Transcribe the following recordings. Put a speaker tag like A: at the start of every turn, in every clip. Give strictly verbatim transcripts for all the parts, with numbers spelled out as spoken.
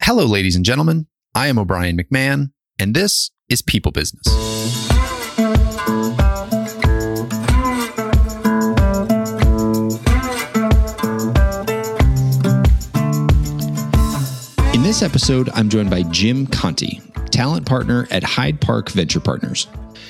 A: Hello, ladies and gentlemen. I am O'Brien McMahon, and this is People Business. In this episode, I'm joined by Jim Conti, talent partner at Hyde Park Venture Partners.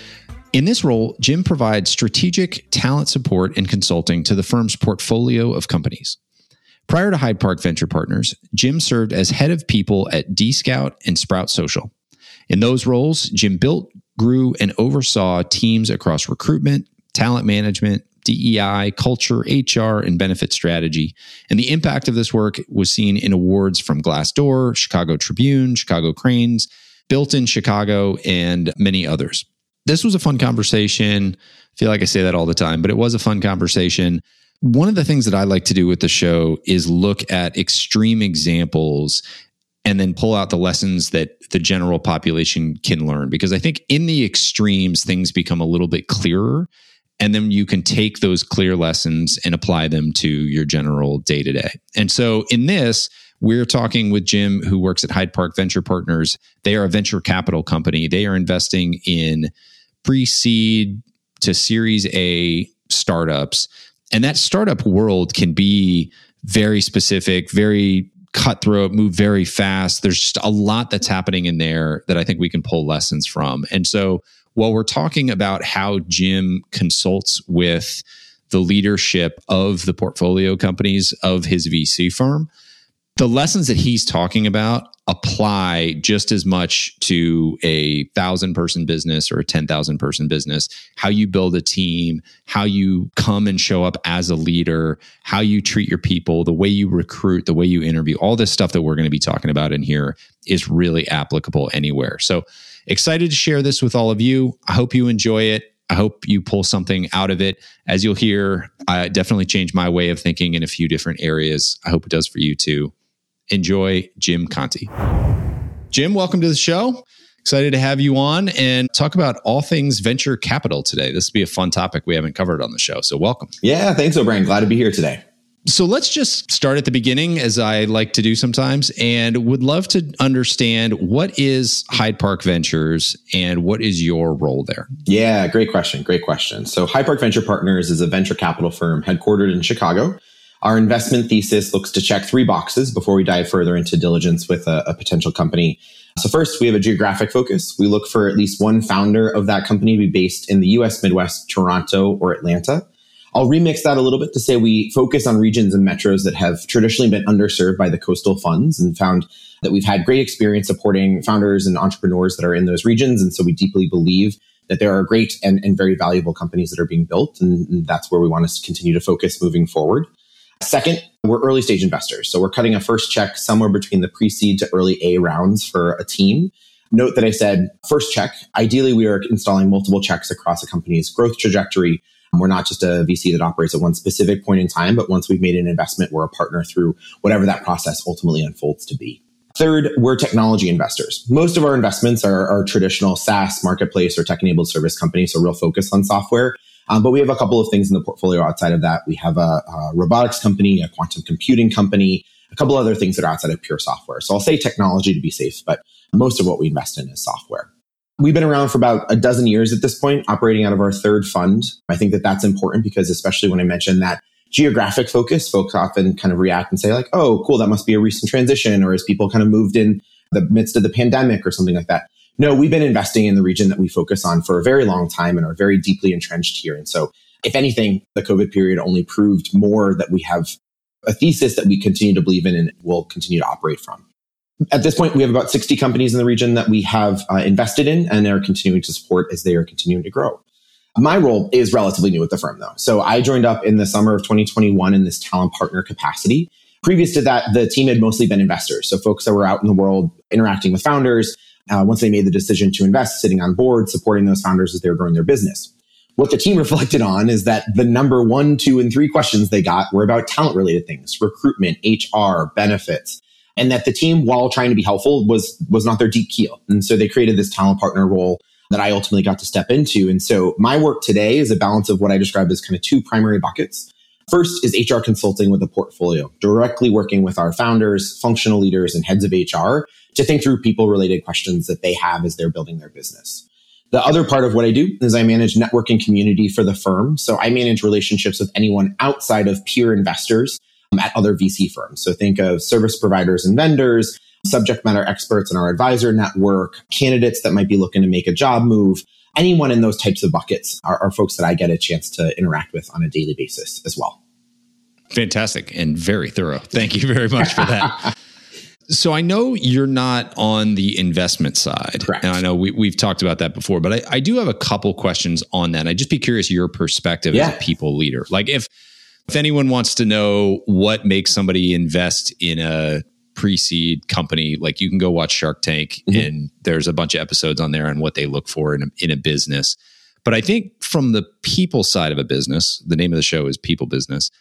A: In this role, Jim provides strategic talent support and consulting to the firm's portfolio of companies. Prior to Hyde Park Venture Partners, Jim served as head of people at D-Scout and Sprout Social. In those roles, Jim built, grew, and oversaw teams across recruitment, talent management, D E I, culture, H R, and benefit strategy. And the impact of this work was seen in awards from Glassdoor, Chicago Tribune, Chicago Cranes, Built in Chicago, and many others. This was a fun conversation. I feel like I say that all the time, but it was a fun conversation. One of the things that I like to do with the show is look at extreme examples and then pull out the lessons that the general population can learn. Because I think in the extremes, things become a little bit clearer. And then you can take those clear lessons and apply them to your general day-to-day. And so in this, we're talking with Jim, who works at Hyde Park Venture Partners. They are a venture capital company. They are investing in pre-seed to Series A startups. And that startup world can be very specific, very cutthroat, move very fast. There's just a lot that's happening in there that I think we can pull lessons from. And so while we're talking about how Jim consults with the leadership of the portfolio companies of his V C firm, the lessons that he's talking about apply just as much to a thousand person business or a ten thousand person business. How you build a team, how you come and show up as a leader, how you treat your people, the way you recruit, the way you interview, all this stuff that we're going to be talking about in here is really applicable anywhere. So excited to share this with all of you. I hope you enjoy it. I hope you pull something out of it. As you'll hear, I definitely changed my way of thinking in a few different areas. I hope it does for you too. Enjoy Jim Conti. Jim, welcome to the show. Excited to have you on and talk about all things venture capital today. This will be a fun topic we haven't covered on the show, so welcome.
B: Yeah, thanks, O'Brien. Glad to be here today.
A: So let's just start at the beginning, as I like to do sometimes, and would love to understand what is Hyde Park Ventures and what is your role there?
B: Yeah, great question. Great question. So Hyde Park Venture Partners is a venture capital firm headquartered in Chicago. Our investment thesis looks to check three boxes before we dive further into diligence with a, a potential company. So first, we have a geographic focus. We look for at least one founder of that company to be based in the U S Midwest, Toronto, or Atlanta. I'll remix that a little bit to say we focus on regions and metros that have traditionally been underserved by the coastal funds and found that we've had great experience supporting founders and entrepreneurs that are in those regions. And so we deeply believe that there are great and, and very valuable companies that are being built. And, and that's where we want to continue to focus moving forward. Second, we're early stage investors. So we're cutting a first check somewhere between the pre-seed to early A rounds for a team. Note that I said first check. Ideally, we are installing multiple checks across a company's growth trajectory. We're not just a V C that operates at one specific point in time, but once we've made an investment, we're a partner through whatever that process ultimately unfolds to be. Third, we're technology investors. Most of our investments are, are traditional SaaS, marketplace, or tech-enabled service companies, so real focus on software. Um, but we have a couple of things in the portfolio outside of that. We have a, a robotics company, a quantum computing company, a couple other things that are outside of pure software. So I'll say technology to be safe, but most of what we invest in is software. We've been around for about a dozen years at this point, operating out of our third fund. I think that that's important because especially when I mention that geographic focus, folks often kind of react and say like, oh, cool, that must be a recent transition, or as people kind of moved in the midst of the pandemic or something like that. No, we've been investing in the region that we focus on for a very long time and are very deeply entrenched here. And so if anything, the COVID period only proved more that we have a thesis that we continue to believe in and will continue to operate from. At this point, we have about sixty companies in the region that we have uh, invested in and are continuing to support as they are continuing to grow. My role is relatively new at the firm, though. So I joined up in the summer of twenty twenty-one in this talent partner capacity. Previous to that, the team had mostly been investors. So folks that were out in the world interacting with founders. Uh, once they made the decision to invest, sitting on board, supporting those founders as they were growing their business. What the team reflected on is that the number one, two, and three questions they got were about talent-related things, recruitment, H R, benefits, and that the team, while trying to be helpful, was was not their deep keel. And so they created this talent partner role that I ultimately got to step into. And so my work today is a balance of what I describe as kind of two primary buckets. First is H R consulting with a portfolio, directly working with our founders, functional leaders, and heads of H R to think through people-related questions that they have as they're building their business. The other part of what I do is I manage networking community for the firm. So I manage relationships with anyone outside of peer investors um, at other V C firms. So think of service providers and vendors, subject matter experts in our advisor network, candidates that might be looking to make a job move. Anyone in those types of buckets are, are folks that I get a chance to interact with on a daily basis as well.
A: Fantastic and very thorough. Thank you very much for that. So I know you're not on the investment side.
B: Correct.
A: And I know we, we've talked about that before, but I, I do have a couple questions on that. I'd just be curious your perspective
B: yeah.
A: as a people leader. Like if, if anyone wants to know what makes somebody invest in a pre-seed company, like you can go watch Shark Tank mm-hmm. and there's a bunch of episodes on there on what they look for in a, in a business. But I think from the people side of a business, the name of the show is People Business.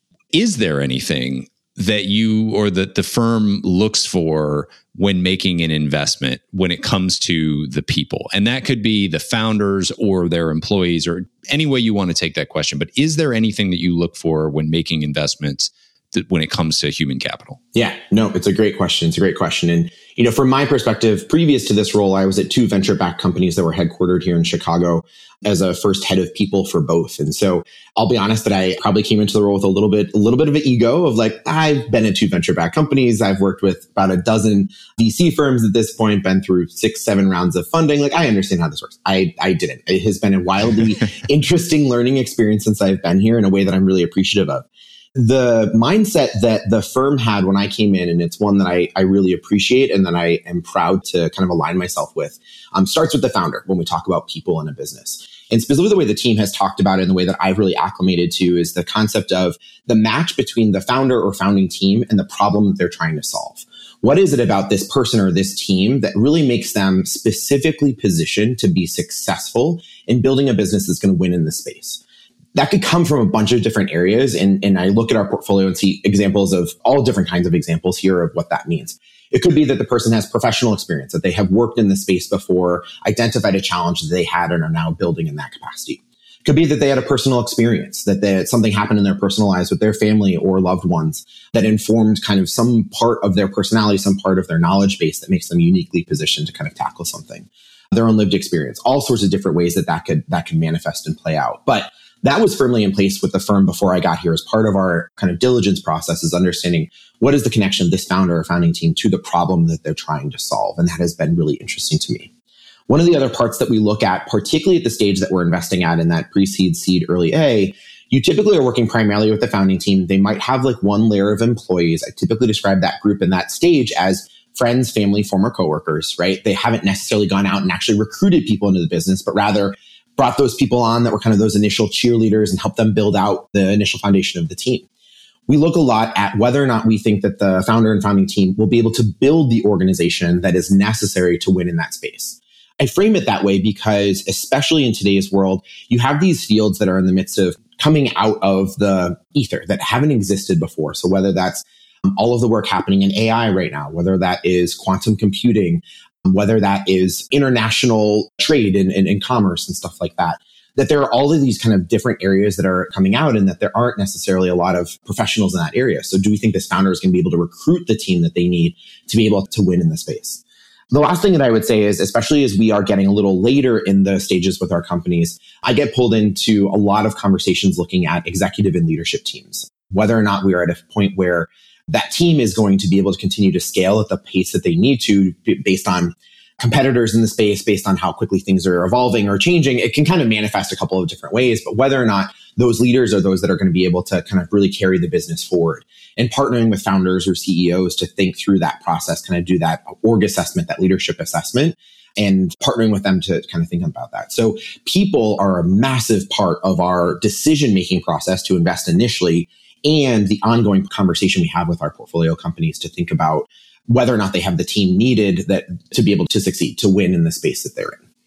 A: Is there anything that you or that the firm looks for when making an investment when it comes to the people? And that could be the founders or their employees or any way you want to take that question. But is there anything that you look for when making investments that when it comes to human capital?
B: Yeah, no, it's a great question. It's a great question. And, you know, from my perspective, previous to this role, I was at two venture-backed companies that were headquartered here in Chicago as a first head of people for both. And so I'll be honest that I probably came into the role with a little bit, a little bit of an ego of like, I've been at two venture-backed companies. I've worked with about a dozen V C firms at this point, been through six, seven rounds of funding. Like, I understand how this works. I, I didn't. It has been a wildly interesting learning experience since I've been here in a way that I'm really appreciative of. The mindset that the firm had when I came in, and it's one that I, I really appreciate and that I am proud to kind of align myself with, um, starts with the founder when we talk about people in a business. And specifically the way the team has talked about it and the way that I've really acclimated to is the concept of the match between the founder or founding team and the problem that they're trying to solve. What is it about this person or this team that really makes them specifically positioned to be successful in building a business that's going to win in the space? That could come from a bunch of different areas. And, and I look at our portfolio and see examples of all different kinds of examples here of what that means. It could be that the person has professional experience, that they have worked in the space before, identified a challenge that they had and are now building in that capacity. It could be that they had a personal experience, that they, something happened in their personal lives with their family or loved ones that informed kind of some part of their personality, some part of their knowledge base that makes them uniquely positioned to kind of tackle something. Their own lived experience, all sorts of different ways that that could, that can manifest and play out. But that was firmly in place with the firm before I got here as part of our kind of diligence process is understanding what is the connection of this founder or founding team to the problem that they're trying to solve. And that has been really interesting to me. One of the other parts that we look at, particularly at the stage that we're investing at in that pre-seed, seed, early A, you typically are working primarily with the founding team. They might have like one layer of employees. I typically describe that group in that stage as friends, family, former coworkers, right? They haven't necessarily gone out and actually recruited people into the business, but rather brought those people on that were kind of those initial cheerleaders and helped them build out the initial foundation of the team. We look a lot at whether or not we think that the founder and founding team will be able to build the organization that is necessary to win in that space. I frame it that way because, especially in today's world, you have these fields that are in the midst of coming out of the ether that haven't existed before. So whether that's um, all of the work happening in A I right now, whether that is quantum computing, whether that is international trade and, and, and commerce and stuff like that, that there are all of these kind of different areas that are coming out and that there aren't necessarily a lot of professionals in that area. So do we think this founder is going to be able to recruit the team that they need to be able to win in the space? The last thing that I would say is, especially as we are getting a little later in the stages with our companies, I get pulled into a lot of conversations looking at executive and leadership teams, whether or not we are at a point where that team is going to be able to continue to scale at the pace that they need to based on competitors in the space, based on how quickly things are evolving or changing. It can kind of manifest a couple of different ways, but whether or not those leaders are those that are going to be able to kind of really carry the business forward and partnering with founders or C E Os to think through that process, kind of do that org assessment, that leadership assessment, and partnering with them to kind of think about that. So people are a massive part of our decision-making process to invest initially, and the ongoing conversation we have with our portfolio companies to think about whether or not they have the team needed that to be able to succeed, to win in the space that they're in.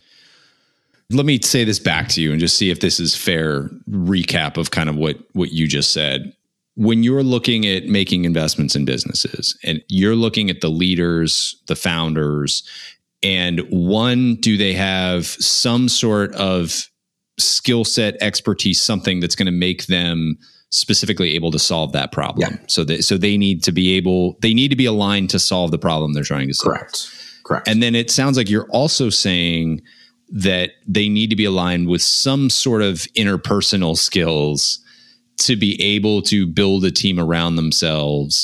A: Let me say this back to you and just see if this is fair recap of kind of what, what you just said. When you're looking at making investments in businesses and you're looking at the leaders, the founders, and one, do they have some sort of skill set, expertise, something that's going to make them specifically able to solve that problem.
B: Yeah.
A: So that so they need to be able they need to be aligned to solve the problem they're trying to solve.
B: Correct. Correct.
A: And then it sounds like you're also saying that they need to be aligned with some sort of interpersonal skills to be able to build a team around themselves,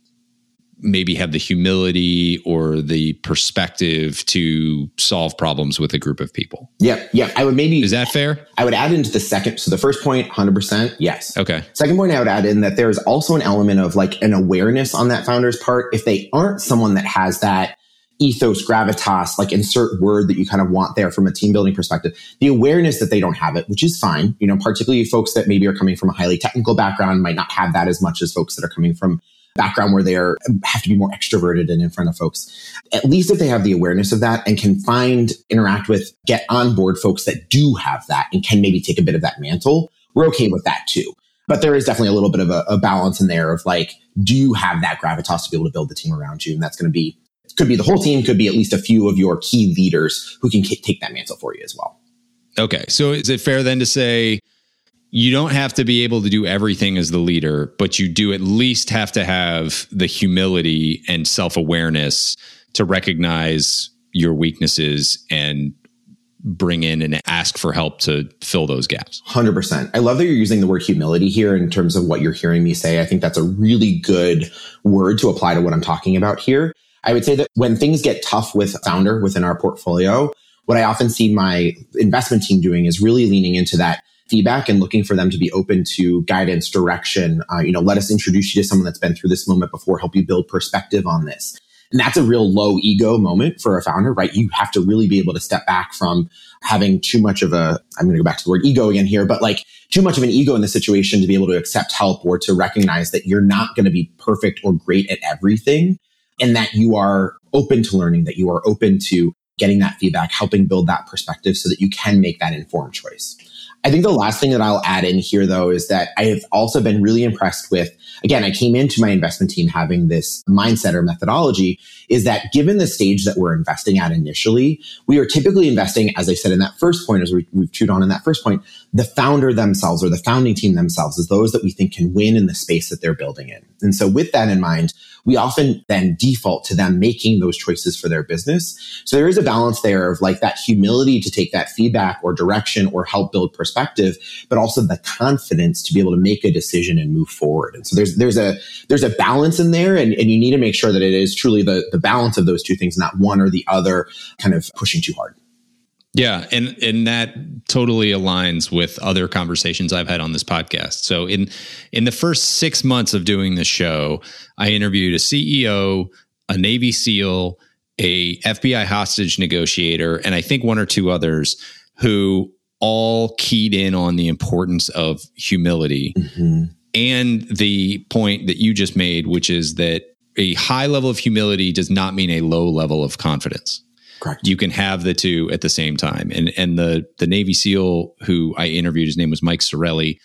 A: maybe have the humility or the perspective to solve problems with a group of people.
B: Yeah. Yeah. I would maybe...
A: Is that fair?
B: I would add into the second. So the first point, one hundred percent, yes.
A: Okay.
B: Second point, I would add in that there's also an element of like an awareness on that founder's part. If they aren't someone that has that ethos, gravitas, like insert word that you kind of want there from a team building perspective, the awareness that they don't have it, which is fine, you know, particularly folks that maybe are coming from a highly technical background might not have that as much as folks that are coming from background where they are have to be more extroverted and in front of folks. At least if they have the awareness of that and can find, interact with, get on board folks that do have that and can maybe take a bit of that mantle, we're okay with that too. But there is definitely a little bit of a, a balance in there of like, do you have that gravitas to be able to build the team around you? And that's going to be, could be the whole team, could be at least a few of your key leaders who can k- take that mantle for you as well.
A: Okay. So is it fair then to say you don't have to be able to do everything as the leader, but you do at least have to have the humility and self-awareness to recognize your weaknesses and bring in and ask for help to fill those gaps?
B: one hundred percent. I love that you're using the word humility here in terms of what you're hearing me say. I think that's a really good word to apply to what I'm talking about here. I would say that when things get tough with a founder within our portfolio, what I often see my investment team doing is really leaning into that feedback and looking for them to be open to guidance, direction. Uh, you know, let us introduce you to someone that's been through this moment before, help you build perspective on this. And that's a real low ego moment for a founder, right? You have to really be able to step back from having too much of a, I'm going to go back to the word ego again here, but like too much of an ego in the situation to be able to accept help or to recognize that you're not going to be perfect or great at everything. And that you are open to learning, that you are open to getting that feedback, helping build that perspective so that you can make that informed choice. I think the last thing that I'll add in here, though, is that I have also been really impressed with, again, I came into my investment team having this mindset or methodology, is that given the stage that we're investing at initially, we are typically investing, as I said in that first point, as we, we've chewed on in that first point, the founder themselves or the founding team themselves is those that we think can win in the space that they're building in. And so with that in mind, we often then default to them making those choices for their business. So there is a balance there of like that humility to take that feedback or direction or help build perspective, but also the confidence to be able to make a decision and move forward. And so there's there's a there's a balance in there, and, and you need to make sure that it is truly the, the balance of those two things, not one or the other kind of pushing too hard.
A: Yeah, and and that totally aligns with other conversations I've had on this podcast. So in in the first six months of doing this show, I interviewed a C E O, a Navy SEAL, a F B I hostage negotiator, and I think one or two others who all keyed in on the importance of humility mm-hmm. and the point that you just made, which is that a high level of humility does not mean a low level of confidence.
B: Correct.
A: You can have the two at the same time. And and the the Navy SEAL who I interviewed, his name was Mike Sorelli.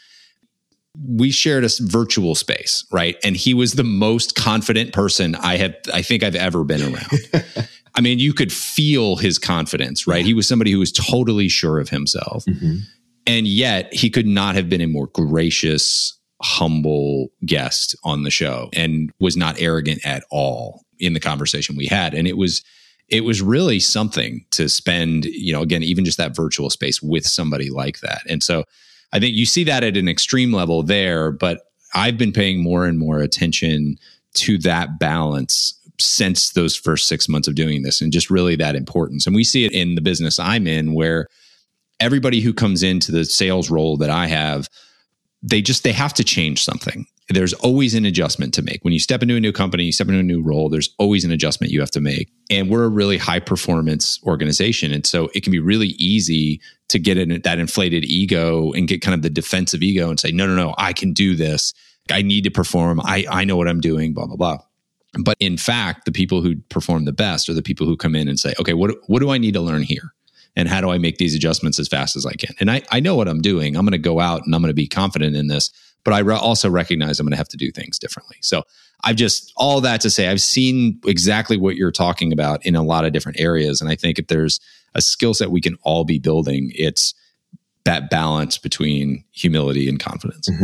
A: We shared a virtual space, right? And he was the most confident person I have, I think I've ever been around. I mean, you could feel his confidence, right? He was somebody who was totally sure of himself. Mm-hmm. And yet he could not have been a more gracious, humble guest on the show and was not arrogant at all in the conversation we had. And it was It was really something to spend, you know, again, even just that virtual space with somebody like that. And so I think you see that at an extreme level there, but I've been paying more and more attention to that balance since those first six months of doing this and just really that importance. And we see it in the business I'm in where everybody who comes into the sales role that I have, they just, they have to change something. There's always an adjustment to make. When you step into a new company, you step into a new role, there's always an adjustment you have to make. And we're a really high performance organization. And so it can be really easy to get in that inflated ego and get kind of the defensive ego and say, no, no, no, I can do this. I need to perform. I, I know what I'm doing, blah, blah, blah. But in fact, the people who perform the best are the people who come in and say, okay, what, what do I need to learn here? And how do I make these adjustments as fast as I can? And I, I know what I'm doing. I'm going to go out and I'm going to be confident in this. But I re- also recognize I'm going to have to do things differently. So I've just, all that to say, I've seen exactly what you're talking about in a lot of different areas. And I think if there's a skill set we can all be building, it's that balance between humility and confidence.
B: Mm-hmm.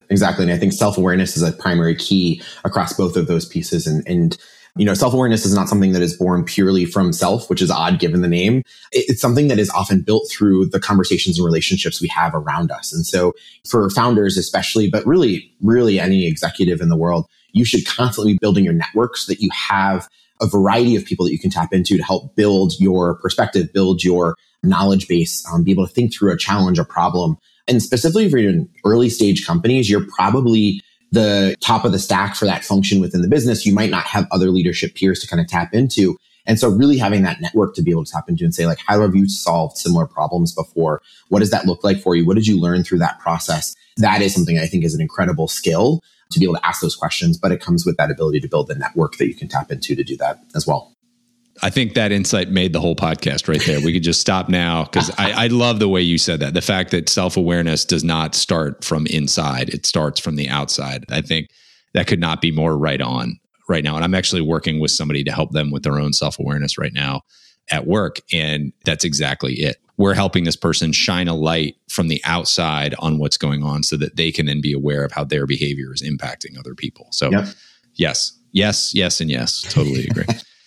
B: exactly. And I think self-awareness is a primary key across both of those pieces. And, and you know, self-awareness is not something that is born purely from self, which is odd given the name. It's something that is often built through the conversations and relationships we have around us. And so for founders especially, but really, really any executive in the world, you should constantly be building your network so that you have a variety of people that you can tap into to help build your perspective, build your knowledge base, um, be able to think through a challenge, a problem. And specifically for even early stage companies, you're probably the top of the stack for that function within the business. You might not have other leadership peers to kind of tap into. And so really having that network to be able to tap into and say, like, how have you solved similar problems before? What does that look like for you? What did you learn through that process? That is something I think is an incredible skill to be able to ask those questions, but it comes with that ability to build the network that you can tap into to do that as well.
A: I think that insight made the whole podcast right there. We could just stop now because I, I love the way you said that. The fact that self-awareness does not start from inside, it starts from the outside. I think that could not be more right on right now. And I'm actually working with somebody to help them with their own self-awareness right now at work. And that's exactly it. We're helping this person shine a light from the outside on what's going on so that they can then be aware of how their behavior is impacting other people. So yep. yes, yes, yes, and yes, totally agree.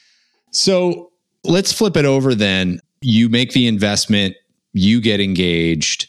A: So let's flip it over then. You make the investment, you get engaged.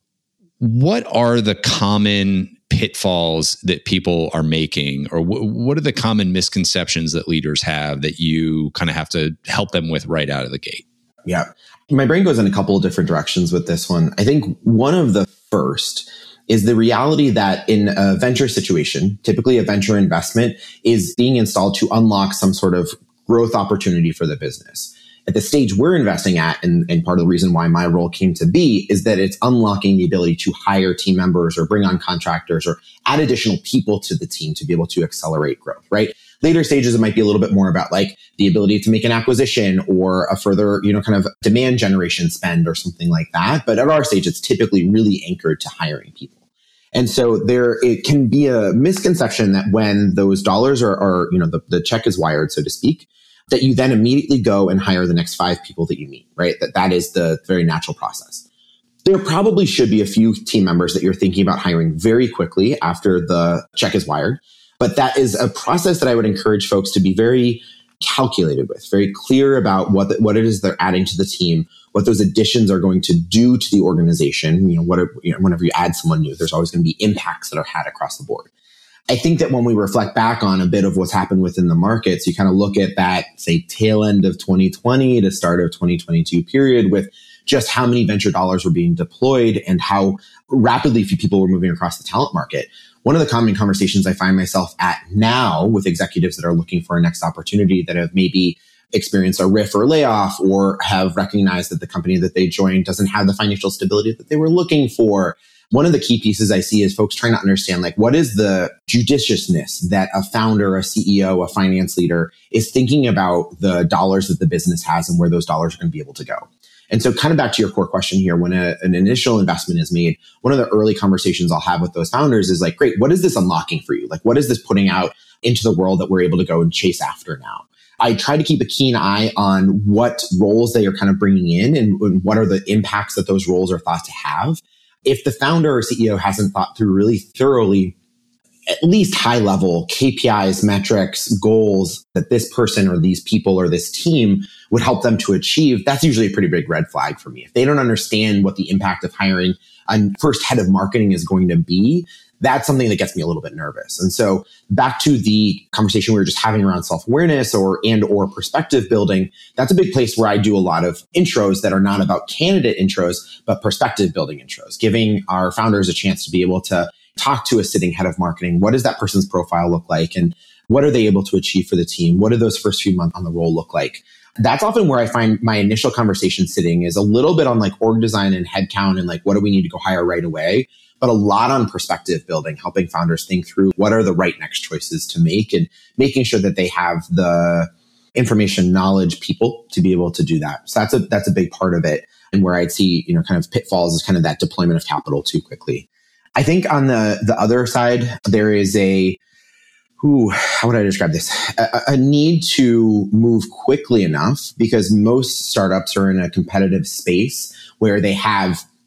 A: What are the common pitfalls that people are making, or w- what are the common misconceptions that leaders have that you kind of have to help them with right out of the gate?
B: Yeah. My brain goes in a couple of different directions with this one. I think one of the first is the reality that in a venture situation, typically a venture investment is being installed to unlock some sort of growth opportunity for the business. At the stage we're investing at, and, and part of the reason why my role came to be, is that it's unlocking the ability to hire team members or bring on contractors or add additional people to the team to be able to accelerate growth, right? Later stages, it might be a little bit more about like the ability to make an acquisition or a further, you know, kind of demand generation spend or something like that. But at our stage, it's typically really anchored to hiring people. And so there, it can be a misconception that when those dollars are, are you know, the, the check is wired, so to speak, that you then immediately go and hire the next five people that you meet, right? That that is the very natural process. There probably should be a few team members that you're thinking about hiring very quickly after the check is wired. But that is a process that I would encourage folks to be very calculated with, very clear about what the, what it is they're adding to the team, what those additions are going to do to the organization. You know, what are, you know, whenever you add someone new, there's always going to be impacts that are had across the board. I think that when we reflect back on a bit of what's happened within the markets, you kind of look at that, say, tail end of twenty twenty to start of twenty twenty-two period with just how many venture dollars were being deployed and how rapidly few people were moving across the talent market. One of the common conversations I find myself at now with executives that are looking for a next opportunity that have maybe experienced a riff or layoff or have recognized that the company that they joined doesn't have the financial stability that they were looking for. One of the key pieces I see is folks trying to understand, like, what is the judiciousness that a founder, a C E O, a finance leader is thinking about the dollars that the business has and where those dollars are going to be able to go. And so kind of back to your core question here, when a, an initial investment is made, one of the early conversations I'll have with those founders is like, great, what is this unlocking for you? Like, what is this putting out into the world that we're able to go and chase after now? I try to keep a keen eye on what roles they are kind of bringing in and, and what are the impacts that those roles are thought to have. If the founder or C E O hasn't thought through really thoroughly, at least high level K P Is, metrics, goals that this person or these people or this team would help them to achieve, that's usually a pretty big red flag for me. If they don't understand what the impact of hiring a first head of marketing is going to be, that's something that gets me a little bit nervous. And so back to the conversation we were just having around self-awareness or and or perspective building, that's a big place where I do a lot of intros that are not about candidate intros, but perspective building intros, giving our founders a chance to be able to talk to a sitting head of marketing. What does that person's profile look like? And what are they able to achieve for the team? What do those first few months on the role look like? That's often where I find my initial conversation sitting is a little bit on like org design and headcount and like, what do we need to go hire right away? But a lot on perspective building, helping founders think through what are the right next choices to make and making sure that they have the information, knowledge, people to be able to do that. So that's a, that's a big part of it. And where I'd see, you know, kind of pitfalls is kind of that deployment of capital too quickly. I think on the, the other side, there is a, Ooh, how would I describe this? A, a need to move quickly enough because most startups are in a competitive space where they have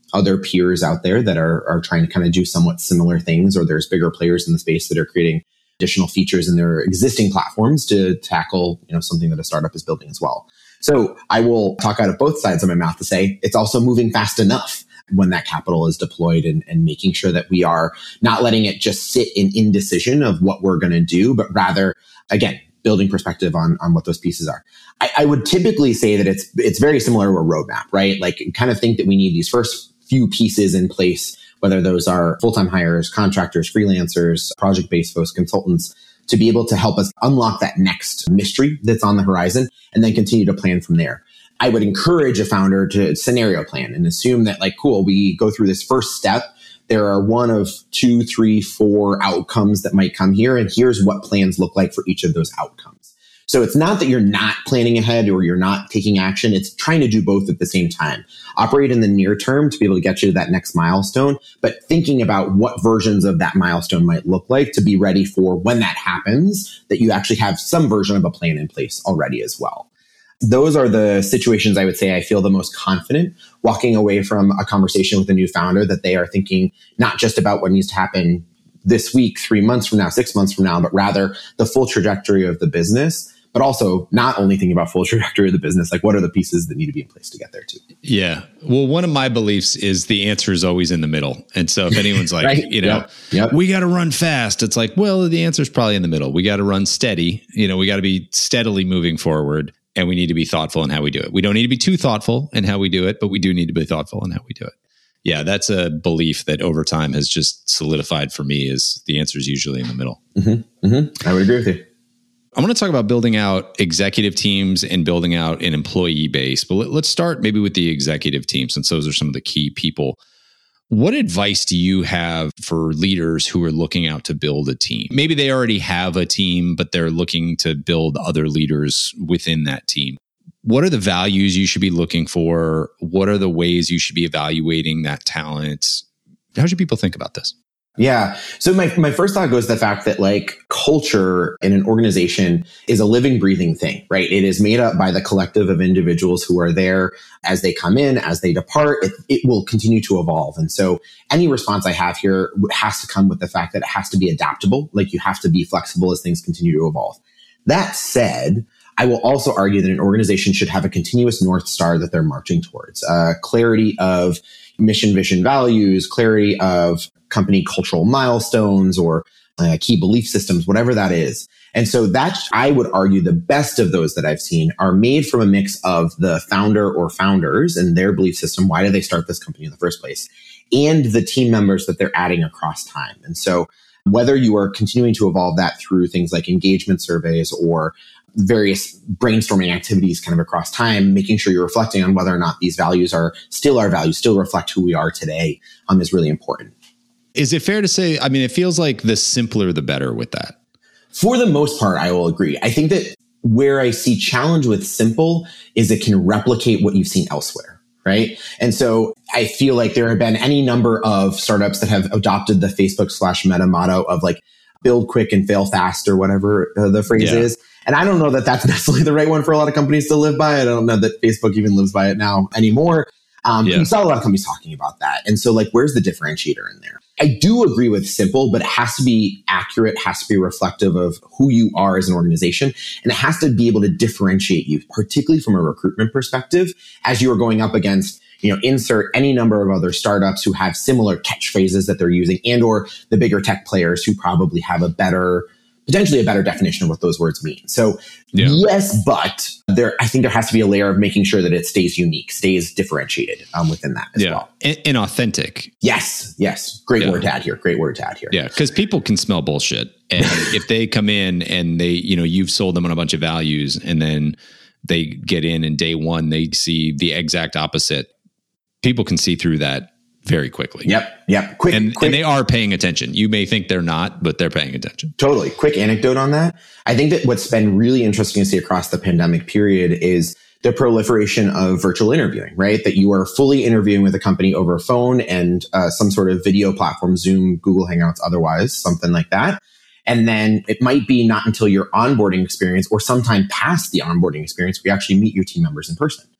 B: other peers out there that are, are trying to kind of do somewhat similar things, or there's bigger players in the space that are creating additional features in their existing platforms to tackle, you know, something that a startup is building as well. So I will talk out of both sides of my mouth to say it's also moving fast enough when that capital is deployed, and, and making sure that we are not letting it just sit in indecision of what we're going to do, but rather, again, building perspective on, on what those pieces are. I, I would typically say that it's it's very similar to a roadmap, right? Like, kind of think that we need these first few pieces in place, whether those are full-time hires, contractors, freelancers, project-based folks, consultants, to be able to help us unlock that next mystery that's on the horizon, and then continue to plan from there. I would encourage a founder to scenario plan and assume that, like, cool, we go through this first step. There are one of two, three, four outcomes that might come here, and here's what plans look like for each of those outcomes. So it's not that you're not planning ahead or you're not taking action. It's trying to do both at the same time. Operate in the near term to be able to get you to that next milestone, but thinking about what versions of that milestone might look like to be ready for when that happens, that you actually have some version of a plan in place already as well. Those are the situations I would say I feel the most confident walking away from a conversation with a new founder, that they are thinking not just about what needs to happen this week, three months from now, six months from now, but rather the full trajectory of the business. But also not only thinking about full trajectory of the business, like what are the pieces that need to be in place to get there too?
A: Yeah. Well, one of my beliefs is the answer is always in the middle. And so if anyone's like, right? you know, yep. Yep. we got to run fast. It's like, well, the answer is probably in the middle. We got to run steady. You know, we got to be steadily moving forward, and we need to be thoughtful in how we do it. We don't need to be too thoughtful in how we do it, but we do need to be thoughtful in how we do it. Yeah. That's a belief that over time has just solidified for me, is the answer is usually in the middle.
B: Mm-hmm. Mm-hmm. I would agree with you.
A: I want to talk about building out executive teams and building out an employee base, but let, let's start maybe with the executive team, since those are some of the key people. What advice do you have for leaders who are looking out to build a team? Maybe they already have a team, but they're looking to build other leaders within that team. What are the values you should be looking for? What are the ways you should be evaluating that talent? How should people think about this?
B: Yeah. So my, my first thought goes to the fact that, like, culture in an organization is a living, breathing thing, right? It is made up by the collective of individuals who are there as they come in, as they depart. It, it will continue to evolve. And so any response I have here has to come with the fact that it has to be adaptable. Like, you have to be flexible as things continue to evolve. That said, I will also argue that an organization should have a continuous North Star that they're marching towards. Uh, clarity of mission, vision, values, clarity of company cultural milestones, or uh, key belief systems, whatever that is. And so that, I would argue, the best of those that I've seen are made from a mix of the founder or founders and their belief system. Why did they start this company in the first place? And the team members that they're adding across time. And so whether you are continuing to evolve that through things like engagement surveys or various brainstorming activities kind of across time, making sure you're reflecting on whether or not these values are still our values, still reflect who we are today, um, is really important.
A: Is it fair to say, I mean, it feels like the simpler, the better with that?
B: For the most part, I will agree. I think that where I see challenge with simple is it can replicate what you've seen elsewhere, right? And so I feel like there have been any number of startups that have adopted the Facebook slash Meta motto of, like, build quick and fail fast, or whatever uh, the phrase yeah. is. And I don't know that that's necessarily the right one for a lot of companies to live by. I don't know that Facebook even lives by it now anymore. Um, yeah. You saw a lot of companies talking about that. And so, like, where's the differentiator in there? I do agree with simple, but it has to be accurate, has to be reflective of who you are as an organization. And it has to be able to differentiate you, particularly from a recruitment perspective, as you are going up against, you know, insert any number of other startups who have similar catchphrases that they're using, and or the bigger tech players who probably have a better, potentially a better definition of what those words mean. So yeah. yes, but there, I think there has to be a layer of making sure that it stays unique, stays differentiated um, within that as
A: yeah.
B: well.
A: And, and authentic.
B: Yes. Yes. Great yeah. word to add here. Great word to add here.
A: Yeah. Because people can smell bullshit. And if they come in and they, you know, you've sold them on a bunch of values, and then they get in and day one, they see the exact opposite. People can see through that very quickly.
B: Yep. Yep. Quick
A: and,
B: quick.
A: and they are paying attention. You may think they're not, but they're paying attention.
B: Totally. Quick anecdote on that. I think that what's been really interesting to see across the pandemic period is the proliferation of virtual interviewing, right? That you are fully interviewing with a company over phone and uh, some sort of video platform, Zoom, Google Hangouts, otherwise, something like that. And then it might be not until your onboarding experience or sometime past the onboarding experience, we actually meet your team members in person.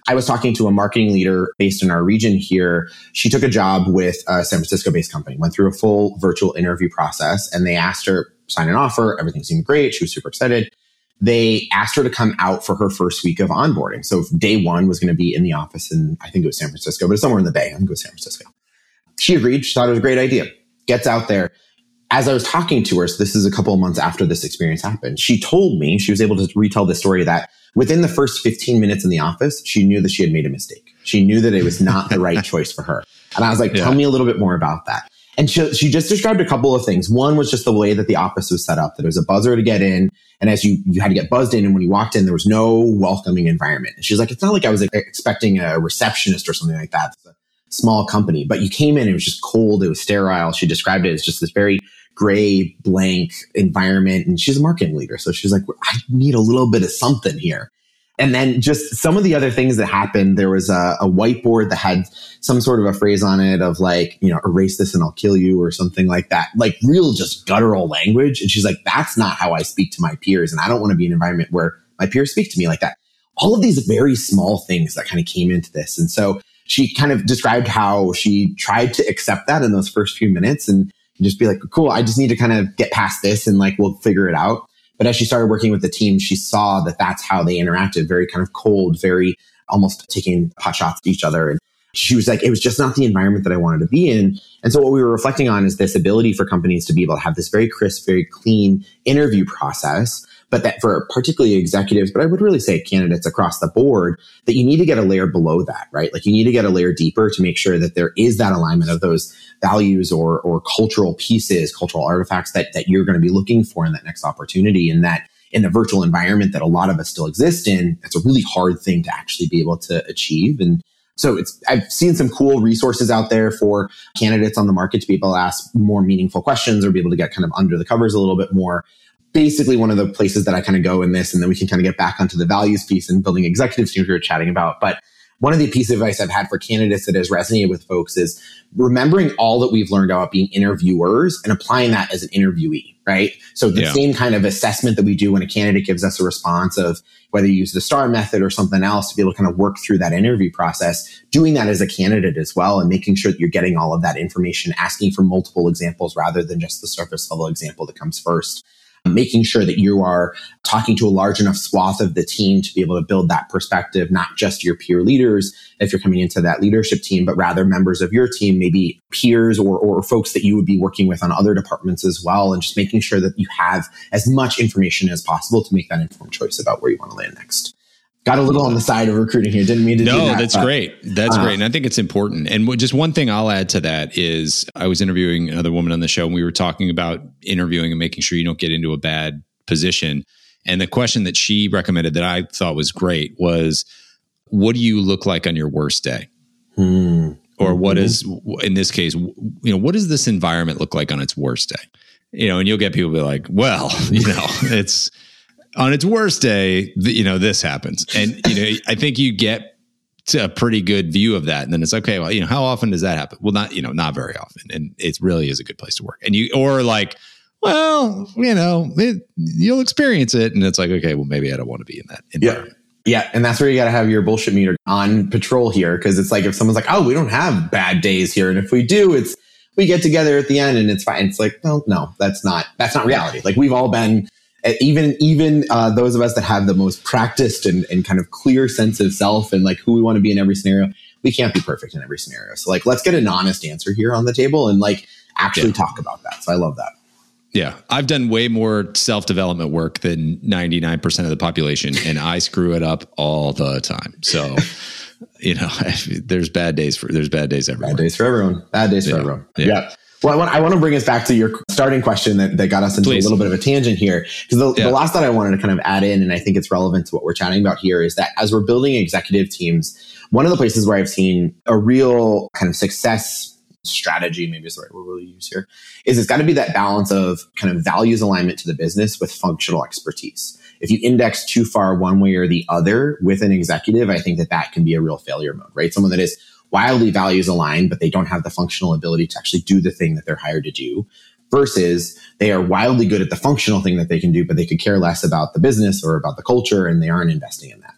B: I was talking to a marketing leader based in our region here. She took a job with a San Francisco-based company, went through a full virtual interview process, and they asked her, sign an offer. Everything seemed great. She was super excited. They asked her to come out for her first week of onboarding. So day one was going to be in the office in, I think it was San Francisco, but it's somewhere in the Bay. I think it was San Francisco. She agreed. She thought it was a great idea. Gets out there. As I was talking to her, so this is a couple of months after this experience happened, she told me, she was able to retell the story that within the first fifteen minutes in the office, she knew that she had made a mistake. She knew that it was not the right choice for her. And I was like, tell yeah. me a little bit more about that. And she, she just described a couple of things. One was just the way that the office was set up, that there was a buzzer to get in. And as you, you had to get buzzed in, and when you walked in, there was no welcoming environment. And she's like, it's not like I was expecting a receptionist or something like that. It's a small company, but you came in, it was just cold. It was sterile. She described it as just this very gray, blank environment. And she's a marketing leader. So she's like, I need a little bit of something here. And then just some of the other things that happened, there was a, a whiteboard that had some sort of a phrase on it of like, you know, erase this and I'll kill you or something like that. Like real just guttural language. And she's like, that's not how I speak to my peers. And I don't want to be in an environment where my peers speak to me like that. All of these very small things that kind of came into this. And so she kind of described how she tried to accept that in those first few minutes and just be like, cool, I just need to kind of get past this and like, we'll figure it out. But as she started working with the team, she saw that that's how they interacted, very kind of cold, very almost taking pot shots at each other. And she was like, it was just not the environment that I wanted to be in. And so what we were reflecting on is this ability for companies to be able to have this very crisp, very clean interview process, but that for particularly executives, but I would really say candidates across the board, that you need to get a layer below that, right? Like you need to get a layer deeper to make sure that there is that alignment of those values or or cultural pieces, cultural artifacts that, that you're going to be looking for in that next opportunity. And that in the virtual environment that a lot of us still exist in, it's a really hard thing to actually be able to achieve. And so it's, I've seen some cool resources out there for candidates on the market to be able to ask more meaningful questions or be able to get kind of under the covers a little bit more. Basically, one of the places that I kind of go in this, and then we can kind of get back onto the values piece and building executive teams we were chatting about. But one of the pieces of advice I've had for candidates that has resonated with folks is remembering all that we've learned about being interviewers and applying that as an interviewee, right? So the yeah. same kind of assessment that we do when a candidate gives us a response of whether you use the STAR method or something else to be able to kind of work through that interview process, doing that as a candidate as well and making sure that you're getting all of that information, asking for multiple examples rather than just the surface level example that comes first. Making sure that you are talking to a large enough swath of the team to be able to build that perspective, not just your peer leaders if you're coming into that leadership team, but rather members of your team, maybe peers or, or folks that you would be working with on other departments as well. And just making sure that you have as much information as possible to make that informed choice about where you want to land next. Got a little on the side of recruiting here. Didn't mean to
A: no,
B: do that.
A: No, that's
B: but,
A: great. That's
B: uh,
A: great. And I think it's important. And just one thing I'll add to that is I was interviewing another woman on the show and we were talking about interviewing and making sure you don't get into a bad position. And the question that she recommended that I thought was great was, what do you look like on your worst day?
B: Hmm.
A: Or what mm-hmm. is, in this case, you know, what does this environment look like on its worst day? You know, and you'll get people be like, well, you know, it's, on its worst day, you know, this happens. And, you know, I think you get to a pretty good view of that. And then it's okay, well, you know, how often does that happen? Well, not, you know, not very often. And it really is a good place to work. And you, or like, well, you know, it, you'll experience it. And it's like, okay, well, maybe I don't want to be in that environment.
B: Yeah. Yeah. And that's where you got to have your bullshit meter on patrol here. Cause it's like, if someone's like, oh, we don't have bad days here. And if we do, it's, we get together at the end and it's fine. It's like, well, no, that's not, that's not reality. Like we've all been, Even even uh, those of us that have the most practiced and, and kind of clear sense of self and like who we want to be in every scenario, we can't be perfect in every scenario. So like, let's get an honest answer here on the table and like actually yeah. talk about that. So I love that.
A: Yeah. I've done way more self-development work than ninety-nine percent of the population and I screw it up all the time. So, you know, there's bad days for, there's bad days everywhere.
B: Bad days for everyone. Bad days
A: yeah.
B: for everyone.
A: Yeah.
B: yeah. Well, I want, I want to bring us back to your starting question that, that got us into Please. a little bit of a tangent here. Because the, yeah. the last that I wanted to kind of add in, and I think it's relevant to what we're chatting about here, is that as we're building executive teams, one of the places where I've seen a real kind of success strategy, maybe is the right word we'll use here, is it's got to be that balance of kind of values alignment to the business with functional expertise. If you index too far one way or the other with an executive, I think that that can be a real failure mode, right? Someone that is wildly values aligned, but they don't have the functional ability to actually do the thing that they're hired to do, versus they are wildly good at the functional thing that they can do, but they could care less about the business or about the culture and they aren't investing in that.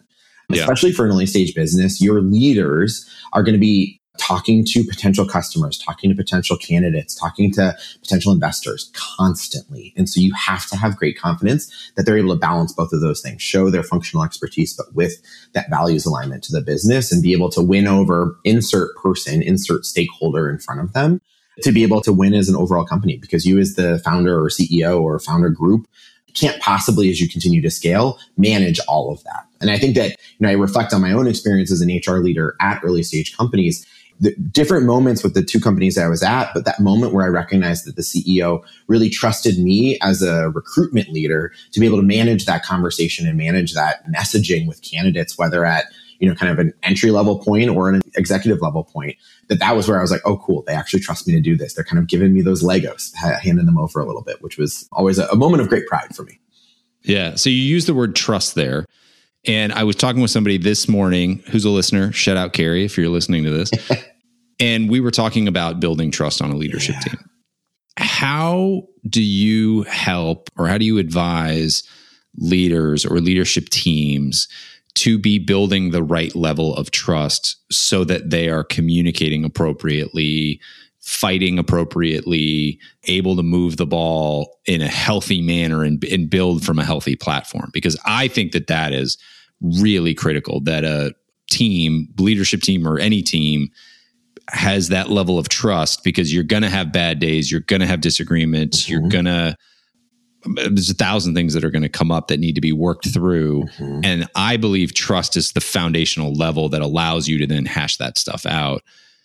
A: Yeah.
B: Especially for an early stage business, your leaders are going to be talking to potential customers, talking to potential candidates, talking to potential investors constantly. And so you have to have great confidence that they're able to balance both of those things, show their functional expertise, but with that values alignment to the business and be able to win over insert person, insert stakeholder in front of them to be able to win as an overall company, because you as the founder or C E O or founder group can't possibly, as you continue to scale, manage all of that. And I think that, you know, I reflect on my own experience as an H R leader at early stage companies. The different moments with the two companies I was at, but that moment where I recognized that the C E O really trusted me as a recruitment leader to be able to manage that conversation and manage that messaging with candidates, whether at, you know, kind of an entry level point or an executive level point, that that was where I was like, oh, cool. They actually trust me to do this. They're kind of giving me those Legos, handing them over a little bit, which was always a, a moment of great pride for me.
A: Yeah. So you use the word trust there. And I was talking with somebody this morning who's a listener. Shout out, Carrie, if you're listening to this. And we were talking about building trust on a leadership yeah. team. How do you help, or how do you advise leaders or leadership teams to be building the right level of trust so that they are communicating appropriately, fighting appropriately, able to move the ball in a healthy manner and, and build from a healthy platform? Because I think that that is really critical, that a team, leadership team or any team, has that level of trust, because you're going to have bad days. You're going to have disagreements. Mm-hmm. You're going to, there's a thousand things that are going to come up that need to be worked through. Mm-hmm. And I believe trust is the foundational level that allows you to then hash that stuff out.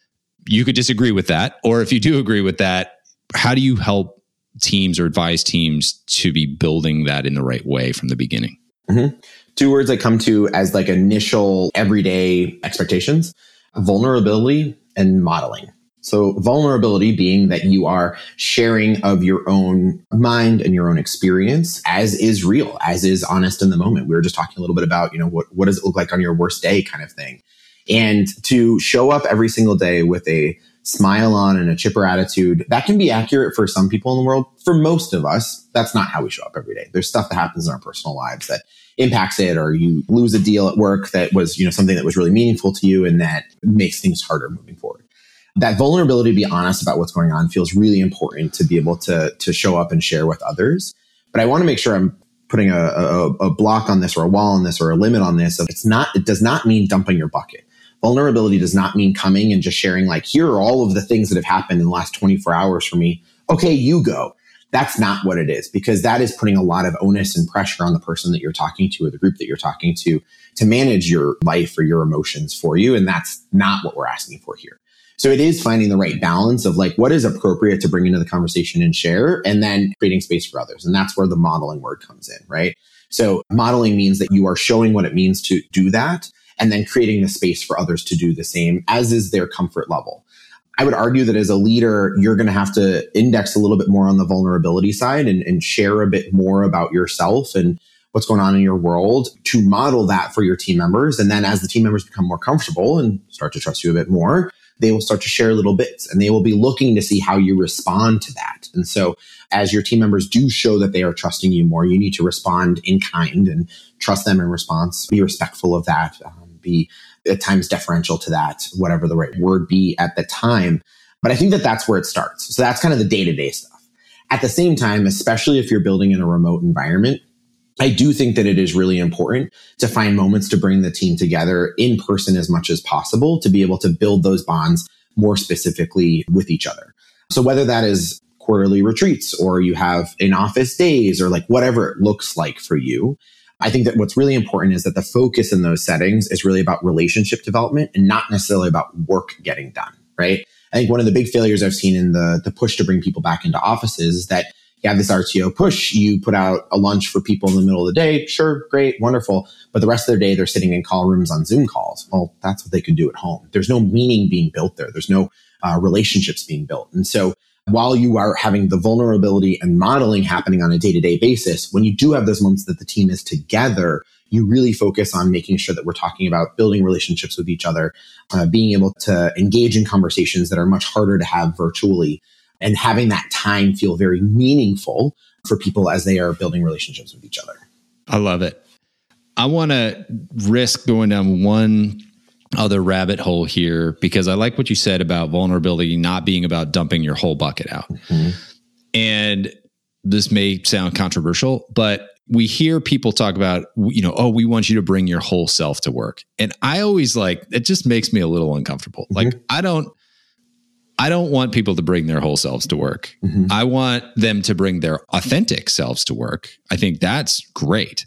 A: You could disagree with that, or if you do agree with that, how do you help teams or advise teams to be building that in the right way from the beginning?
B: Mm-hmm. Two words I come to as like initial everyday expectations: vulnerability and modeling. So vulnerability being that you are sharing of your own mind and your own experience as is real, as is honest in the moment. We were just talking a little bit about, you know, what, what does it look like on your worst day kind of thing. And to show up every single day with a smile on and a chipper attitude, that can be accurate for some people in the world. For most of us, that's not how we show up every day. There's stuff that happens in our personal lives that impacts it, or you lose a deal at work that was, you know, something that was really meaningful to you, and that makes things harder moving forward. That vulnerability to be honest about what's going on feels really important to be able to, to show up and share with others. But I want to make sure I'm putting a, a, a block on this, or a wall on this, or a limit on this. It's not, it does not mean dumping your bucket. Vulnerability does not mean coming and just sharing like, here are all of the things that have happened in the last twenty-four hours for me. Okay, you go. That's not what it is, because that is putting a lot of onus and pressure on the person that you're talking to, or the group that you're talking to, to manage your life or your emotions for you. And that's not what we're asking for here. So it is finding the right balance of like, what is appropriate to bring into the conversation and share, and then creating space for others. And that's where the modeling word comes in, right? So modeling means that you are showing what it means to do that, and then creating the space for others to do the same, as is their comfort level. I would argue that as a leader, you're going to have to index a little bit more on the vulnerability side and, and share a bit more about yourself and what's going on in your world to model that for your team members. And then as the team members become more comfortable and start to trust you a bit more, they will start to share little bits, and they will be looking to see how you respond to that. And so as your team members do show that they are trusting you more, you need to respond in kind and trust them in response, be respectful of that, um, be at times deferential to that, whatever the right word be at the time. But I think that that's where it starts. So that's kind of the day-to-day stuff. At the same time, especially if you're building in a remote environment, I do think that it is really important to find moments to bring the team together in person as much as possible to be able to build those bonds more specifically with each other. So whether that is quarterly retreats, or you have in-office days, or like whatever it looks like for you, I think that what's really important is that the focus in those settings is really about relationship development and not necessarily about work getting done, right? I think one of the big failures I've seen in the, the push to bring people back into offices is that you have this R T O push, you put out a lunch for people in the middle of the day. Sure, great, wonderful. But the rest of their day, they're sitting in call rooms on Zoom calls. Well, that's what they could do at home. There's no meaning being built there. There's no uh, relationships being built. And so while you are having the vulnerability and modeling happening on a day-to-day basis, when you do have those moments that the team is together, you really focus on making sure that we're talking about building relationships with each other, uh, being able to engage in conversations that are much harder to have virtually, and having that time feel very meaningful for people as they are building relationships with each other.
A: I love it. I want to risk going down one other rabbit hole here because I like what you said about vulnerability not being about dumping your whole bucket out. Mm-hmm. And this may sound controversial, but we hear people talk about, you know, oh, we want you to bring your whole self to work. And I always like, it just makes me a little uncomfortable. Mm-hmm. Like, I don't, I don't want people to bring their whole selves to work. Mm-hmm. I want them to bring their authentic selves to work. I think that's great.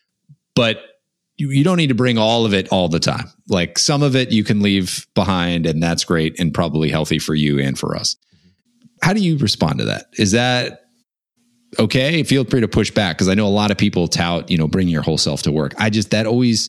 A: But you, you don't need to bring all of it all the time. Like some of it you can leave behind and that's great and probably healthy for you and for us. How do you respond to that? Is that okay? Feel free to push back because I know a lot of people tout, you know, bring your whole self to work. I just, that always,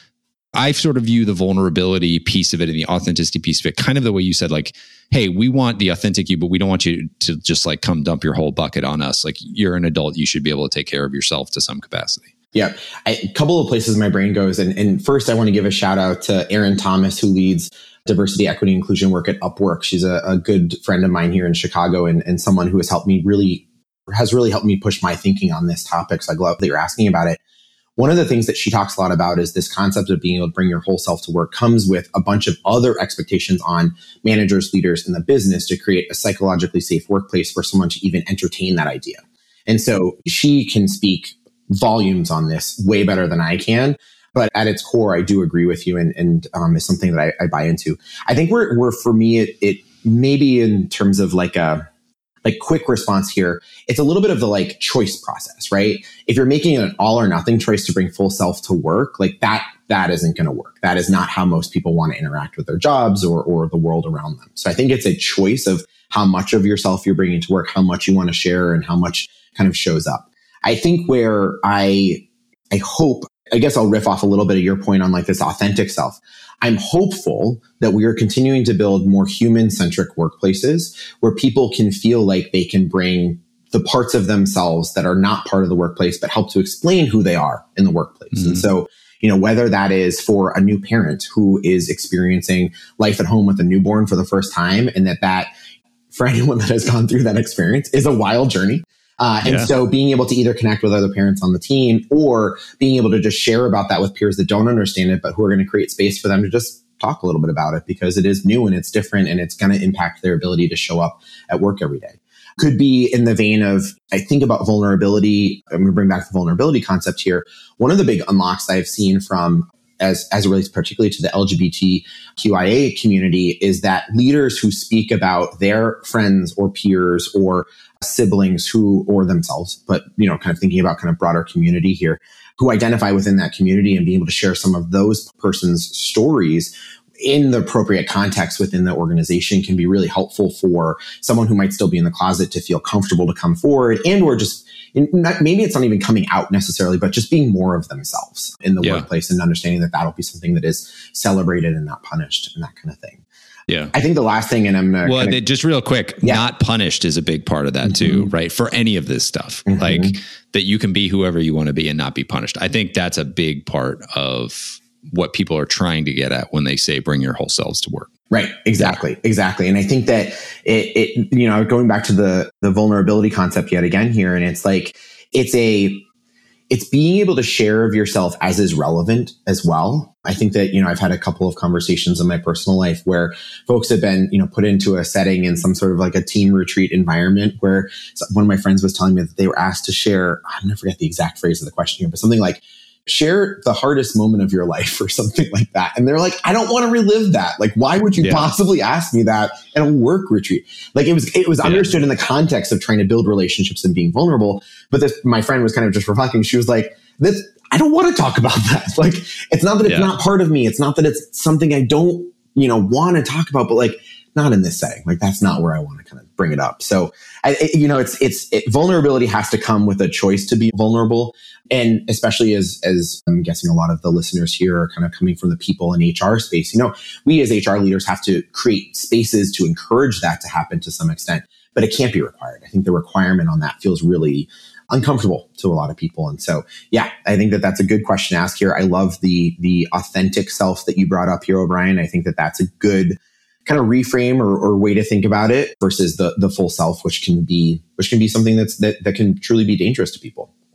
A: I sort of view the vulnerability piece of it and the authenticity piece of it kind of the way you said, like, hey, we want the authentic you, but we don't want you to just like come dump your whole bucket on us. Like you're an adult, you should be able to take care of yourself to some capacity.
B: Yeah, I, a couple of places my brain goes. And, and first, I want to give a shout out to Erin Thomas, who leads diversity, equity, inclusion work at Upwork. She's a, a good friend of mine here in Chicago and, and someone who has helped me really, has really helped me push my thinking on this topic. So I love that you're asking about it. One of the things that she talks a lot about is this concept of being able to bring your whole self to work comes with a bunch of other expectations on managers, leaders in the business to create a psychologically safe workplace for someone to even entertain that idea. And so she can speak volumes on this way better than I can. But at its core, I do agree with you and, and um, is something that I, I buy into. I think we're, we're for me, it, it maybe in terms of like a like quick response here, it's a little bit of the like choice process, right? If you're making an all or nothing choice to bring full self to work, like that, that isn't going to work. That is not how most people want to interact with their jobs or, or the world around them. So I think it's a choice of how much of yourself you're bringing to work, how much you want to share and how much kind of shows up. I think where I, I hope, I guess I'll riff off a little bit of your point on like this authentic self. I'm hopeful that we are continuing to build more human-centric workplaces where people can feel like they can bring the parts of themselves that are not part of the workplace, but help to explain who they are in the workplace. Mm-hmm. And so, you know, whether that is for a new parent who is experiencing life at home with a newborn for the first time, and that that for anyone that has gone through that experience is a wild journey. Uh, and yeah. so being able to either connect with other parents on the team or being able to just share about that with peers that don't understand it, but who are going to create space for them to just talk a little bit about it because it is new and it's different and it's going to impact their ability to show up at work every day. Could be in the vein of, I think about vulnerability. I'm going to bring back the vulnerability concept here. One of the big unlocks I've seen from as, as it relates particularly to the L G B T Q I A community is that leaders who speak about their friends or peers or siblings who, or themselves, but, you know, kind of thinking about kind of broader community here, who identify within that community and being able to share some of those persons' stories in the appropriate context within the organization can be really helpful for someone who might still be in the closet to feel comfortable to come forward and or just not, maybe it's not even coming out necessarily, but just being more of themselves in the yeah. workplace and understanding that that'll be something that is celebrated and not punished and that kind of thing.
A: Yeah.
B: I think the last thing, and I'm gonna,
A: well,
B: kinda,
A: just real quick, yeah. not punished is a big part of that mm-hmm. too, right? For any of this stuff, mm-hmm. like that you can be whoever you want to be and not be punished. I think that's a big part of what people are trying to get at when they say bring your whole selves to work.
B: Right. Exactly. Yeah. Exactly. And I think that it, it, you know, going back to the, the vulnerability concept yet again here, and it's like, it's a, it's being able to share of yourself as is relevant as well. I think that, you know, I've had a couple of conversations in my personal life where folks have been, you know, put into a setting in some sort of like a team retreat environment where one of my friends was telling me that they were asked to share, I'm going to forget the exact phrase of the question here, but something like, share the hardest moment of your life or something like that. And they're like, I don't want to relive that. Like, why would you yeah. possibly ask me that at a work retreat? Like it was, it was yeah. understood in the context of trying to build relationships and being vulnerable. But this, my friend was kind of just reflecting. She was like, this, I don't want to talk about that. Like, it's not that it's yeah. not part of me. It's not that it's something I don't, you know, want to talk about, but like, not in this setting. Like, that's not where I want to kind of bring it up. So, I, it, you know, it's, it's, it, vulnerability has to come with a choice to be vulnerable. And especially as, as I'm guessing a lot of the listeners here are kind of coming from the people in H R space, you know, we as H R leaders have to create spaces to encourage that to happen to some extent, but it can't be required. I think the requirement on that feels really uncomfortable to a lot of people. And so, yeah, I think that that's a good question to ask here. I love the, the authentic self that you brought up here, O'Brien. I think that that's a good kind of reframe or, or way to think about it versus the the full self, which can be which can be something that's that that can truly be dangerous to people.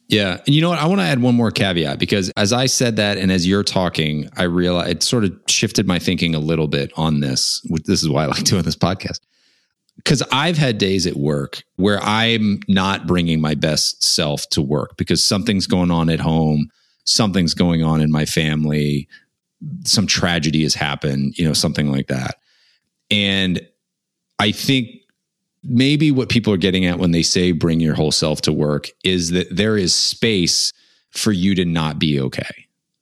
A: Yeah. And you know what? I want to add one more caveat, because as I said that, and as you're talking, I realized it sort of shifted my thinking a little bit on this. This is why I like doing this podcast. Because I've had days at work where I'm not bringing my best self to work because something's going on at home, something's going on in my family, some tragedy has happened, you know, something like that. And I think maybe what people are getting at when they say bring your whole self to work is that there is space for you to not be okay.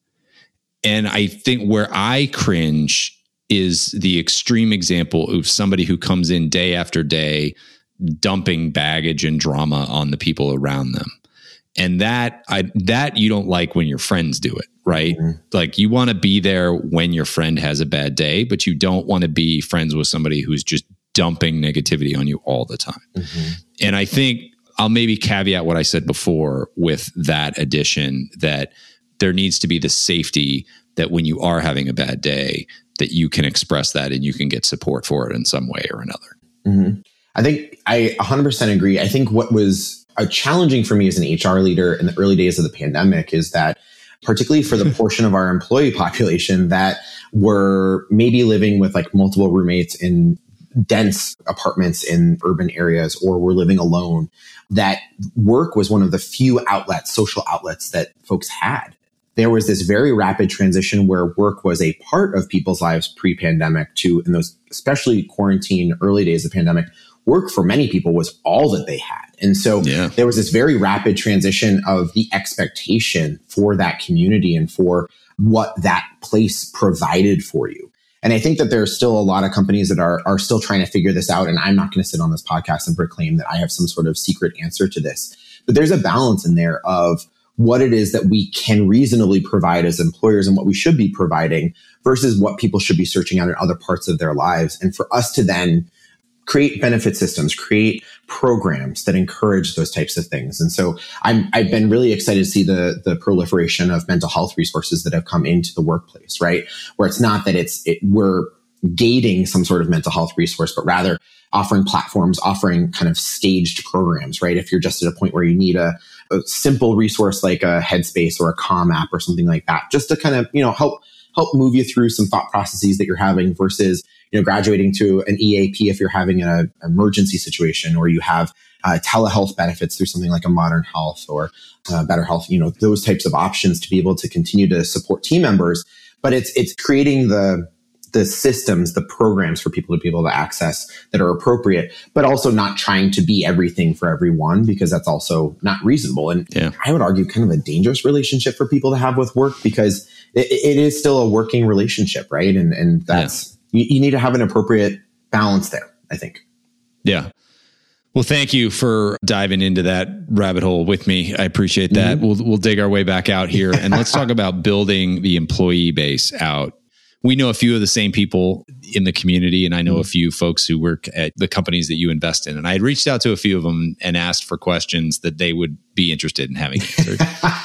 A: And I think where I cringe is the extreme example of somebody who comes in day after day, dumping baggage and drama on the people around them. And that I that you don't like when your friends do it, right? Mm-hmm. Like you want to be there when your friend has a bad day, but you don't want to be friends with somebody who's just dumping negativity on you all the time. Mm-hmm. And I think I'll maybe caveat what I said before with that addition, that there needs to be the safety that when you are having a bad day, that you can express that and you can get support for it in some way or another.
B: Mm-hmm. I think I one hundred percent agree. I think what was uh, challenging for me as an H R leader in the early days of the pandemic is that, particularly for the portion of our employee population that were maybe living with like multiple roommates in dense apartments in urban areas, or were living alone, that work was one of the few outlets, social outlets that folks had. There was this very rapid transition where work was a part of people's lives pre-pandemic to, in those especially quarantine early days of pandemic, work for many people was all that they had. And so yeah. there was this very rapid transition of the expectation for that community and for what that place provided for you. And I think that there are still a lot of companies that are, are still trying to figure this out. And I'm not going to sit on this podcast and proclaim that I have some sort of secret answer to this. But there's a balance in there of what it is that we can reasonably provide as employers and what we should be providing versus what people should be searching out in other parts of their lives. And for us to then create benefit systems, create programs that encourage those types of things. And so I'm, I've been really excited to see the, the proliferation of mental health resources that have come into the workplace, right? Where it's not that it's, it, we're gating some sort of mental health resource, but rather offering platforms, offering kind of staged programs, right? If you're just at a point where you need a, a simple resource like a Headspace or a Calm app or something like that, just to kind of, you know, help, help move you through some thought processes that you're having versus, you know, graduating to an E A P if you're having an emergency situation, or you have uh, telehealth benefits through something like a Modern Health or uh, Better Health, you know, those types of options to be able to continue to support team members. But it's, it's creating the, the systems, the programs for people to be able to access that are appropriate, but also not trying to be everything for everyone, because that's also not reasonable. And yeah. I would argue kind of a dangerous relationship for people to have with work, because it, it is still a working relationship, right? And, and that's, yeah. you, you need to have an appropriate balance there, I think.
A: Yeah. Well, thank you for diving into that rabbit hole with me. I appreciate that. Mm-hmm. We'll, we'll dig our way back out here, and let's talk about building the employee base out. We know a few of the same people in the community, and I know mm-hmm. a few folks who work at the companies that you invest in. And I had reached out to a few of them and asked for questions that they would be interested in having answered.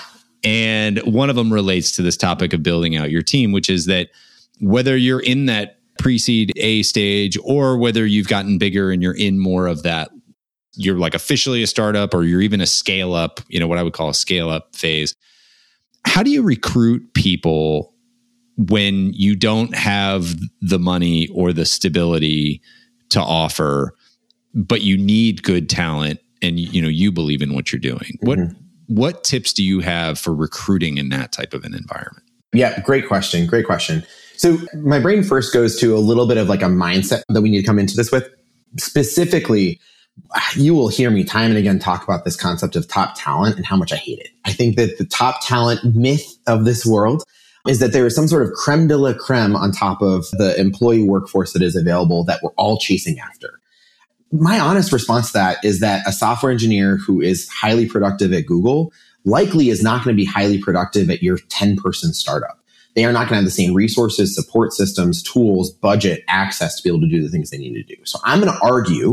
A: And one of them relates to this topic of building out your team, which is that whether you're in that pre-seed A stage or whether you've gotten bigger and you're in more of that, you're like officially a startup, or you're even a scale up, you know, what I would call a scale up phase. How do you recruit people when you don't have the money or the stability to offer, but you need good talent and, you know, you believe in what you're doing? Mm-hmm. What, what tips do you have for recruiting in that type of an environment?
B: Yeah, great question. Great question. So my brain first goes to a little bit of like a mindset that we need to come into this with. Specifically, you will hear me time and again talk about this concept of top talent and how much I hate it. I think that the top talent myth of this world is that there is some sort of creme de la creme on top of the employee workforce that is available that we're all chasing after. My honest response to that is that a software engineer who is highly productive at Google likely is not going to be highly productive at your ten person startup. They are not going to have the same resources, support systems, tools, budget, access to be able to do the things they need to do. So I'm going to argue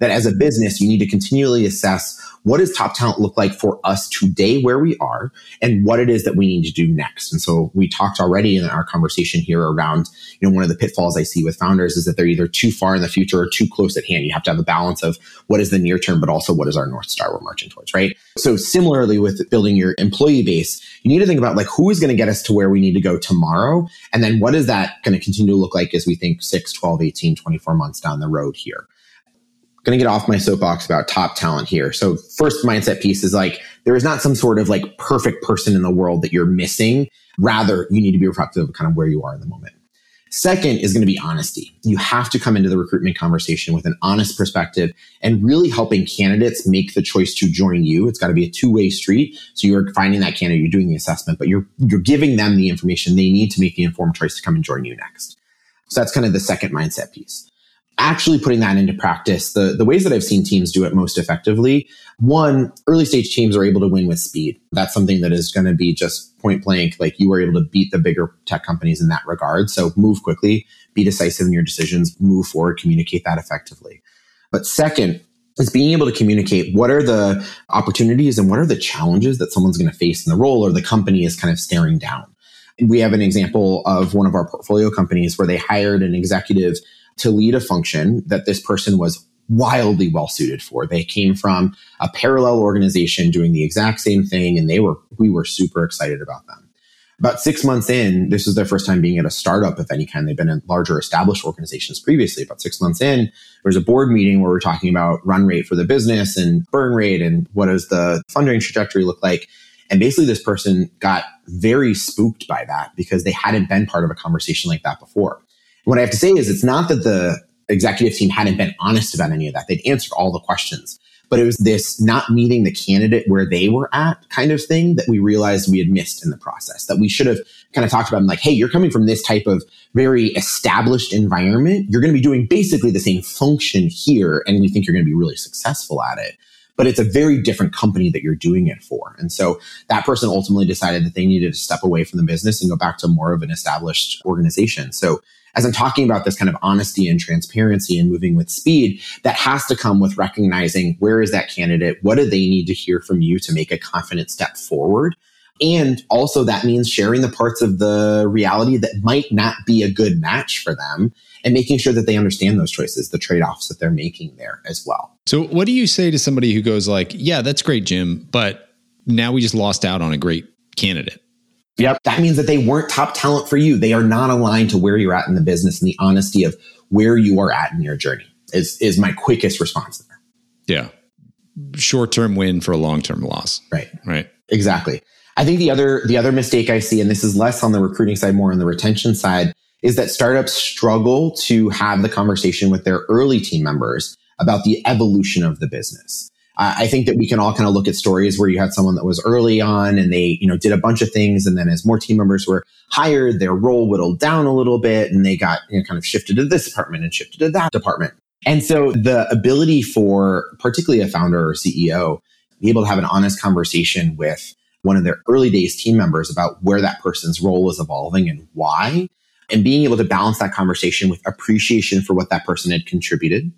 B: that as a business, you need to continually assess what does top talent look like for us today where we are and what it is that we need to do next. And so we talked already in our conversation here around, you know, one of the pitfalls I see with founders is that they're either too far in the future or too close at hand. You have to have a balance of what is the near term, but also what is our North Star we're marching towards, right? So similarly with building your employee base, you need to think about like who is going to get us to where we need to go tomorrow. And then what is that going to continue to look like as we think six, twelve, eighteen, twenty-four months down the road here? Going to get off my soapbox about top talent here. So first mindset piece is like, there is not some sort of like perfect person in the world that you're missing. Rather, you need to be reflective of kind of where you are in the moment. Second is going to be honesty. You have to come into the recruitment conversation with an honest perspective and really helping candidates make the choice to join you. It's got to be a two-way street. So you're finding that candidate, you're doing the assessment, but you're, you're giving them the information they need to make the informed choice to come and join you next. So that's kind of the second mindset piece. Actually putting that into practice, the, the ways that I've seen teams do it most effectively, one, early stage teams are able to win with speed. That's something that is going to be just point blank. Like you were able to beat the bigger tech companies in that regard. So move quickly, be decisive in your decisions, move forward, communicate that effectively. But second is being able to communicate what are the opportunities and what are the challenges that someone's going to face in the role or the company is kind of staring down. We have an example of one of our portfolio companies where they hired an executive to lead a function that this person was wildly well suited for. They came from a parallel organization doing the exact same thing, and they were we were super excited about them. About six months in, this was their first time being at a startup of any kind. They've been in larger established organizations previously. About six months in, there was a board meeting where we're talking about run rate for the business and burn rate and what does the fundraising trajectory look like. And basically this person got very spooked by that because they hadn't been part of a conversation like that before. What I have to say is it's not that the executive team hadn't been honest about any of that. They'd answered all the questions, but it was this not meeting the candidate where they were at kind of thing that we realized we had missed in the process, that we should have kind of talked about like, hey, you're coming from this type of very established environment. You're going to be doing basically the same function here. And we think you're going to be really successful at it. But it's a very different company that you're doing it for. And so that person ultimately decided that they needed to step away from the business and go back to more of an established organization. So as I'm talking about this kind of honesty and transparency and moving with speed, that has to come with recognizing where is that candidate? What do they need to hear from you to make a confident step forward? And also that means sharing the parts of the reality that might not be a good match for them and making sure that they understand those choices, the trade-offs that they're making there as well.
A: So what do you say to somebody who goes like, yeah, that's great, Jim, but now we just lost out on a great candidate?
B: Yep. That means that they weren't top talent for you. They are not aligned to where you're at in the business, and the honesty of where you are at in your journey is, is my quickest response there.
A: Yeah. Short-term win for a long-term loss.
B: Right.
A: Right.
B: Exactly. I think the other, the other mistake I see, and this is less on the recruiting side, more on the retention side, is that startups struggle to have the conversation with their early team members about the evolution of the business. Uh, I think that we can all kind of look at stories where you had someone that was early on and they, you know, did a bunch of things. And then as more team members were hired, their role whittled down a little bit and they got, you know, kind of shifted to this department and shifted to that department. And so the ability for particularly a founder or C E O to be able to have an honest conversation with one of their early days team members about where that person's role is evolving and why, and being able to balance that conversation with appreciation for what that person had contributed.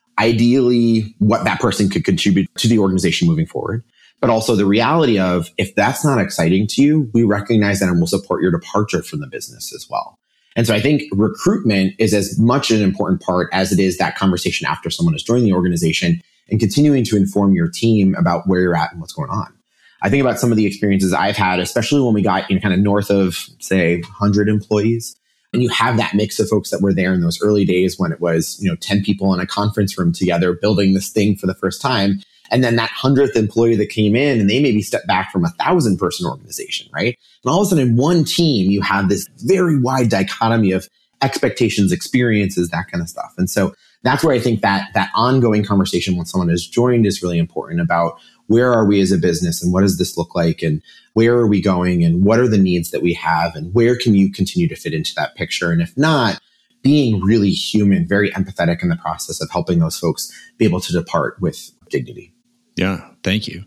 B: Ideally, what that person could contribute to the organization moving forward, but also the reality of if that's not exciting to you, we recognize that and we'll support your departure from the business as well. And so I think recruitment is as much an important part as it is that conversation after someone has joined the organization and continuing to inform your team about where you're at and what's going on. I think about some of the experiences I've had, especially when we got, you know, kind of north of, say, one hundred employees. And you have that mix of folks that were there in those early days when it was, you know, ten people in a conference room together building this thing for the first time. And then that hundredth employee that came in and they maybe stepped back from a thousand person organization, right? And all of a sudden in one team, you have this very wide dichotomy of expectations, experiences, that kind of stuff. And so that's where I think that that ongoing conversation when someone has joined is really important about where are we as a business and what does this look like and where are we going and what are the needs that we have and where can you continue to fit into that picture? And if not, being really human, very empathetic in the process of helping those folks be able to depart with dignity.
A: Yeah, thank you.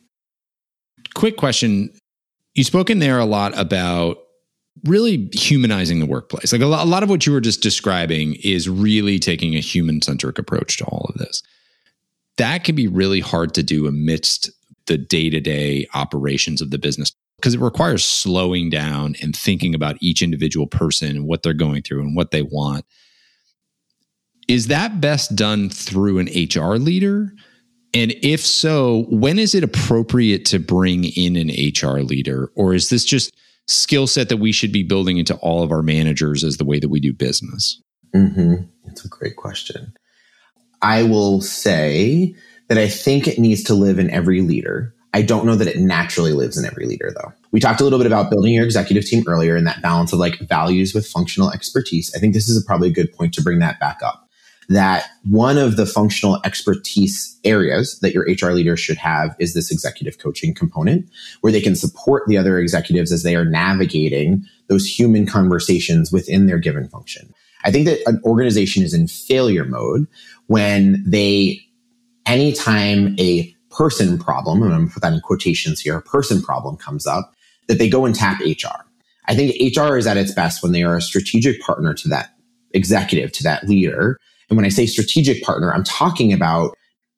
A: Quick question. You spoke in there a lot about really humanizing the workplace. Like a lot, a lot of what you were just describing is really taking a human-centric approach to all of this. that can be really hard to do amidst the day-to-day operations of the business, because it requires slowing down and thinking about each individual person and what they're going through and what they want. Is that best done through an H R leader? And if so, when is it appropriate to bring in an H R leader? Or is this just skill set that we should be building into all of our managers as the way that we do business?
B: Mm-hmm. That's a great question. I will say that I think it needs to live in every leader. I don't know that it naturally lives in every leader, though. We talked a little bit about building your executive team earlier and that balance of like values with functional expertise. I think this is a probably a good point to bring that back up. That one of the functional expertise areas that your H R leader should have is this executive coaching component, where they can support the other executives as they are navigating those human conversations within their given function. I think that an organization is in failure mode when they, anytime a person problem, and I'm going to put that in quotations here, a person problem comes up, that they go and tap H R. I think H R is at its best when they are a strategic partner to that executive, to that leader. And when I say strategic partner, I'm talking about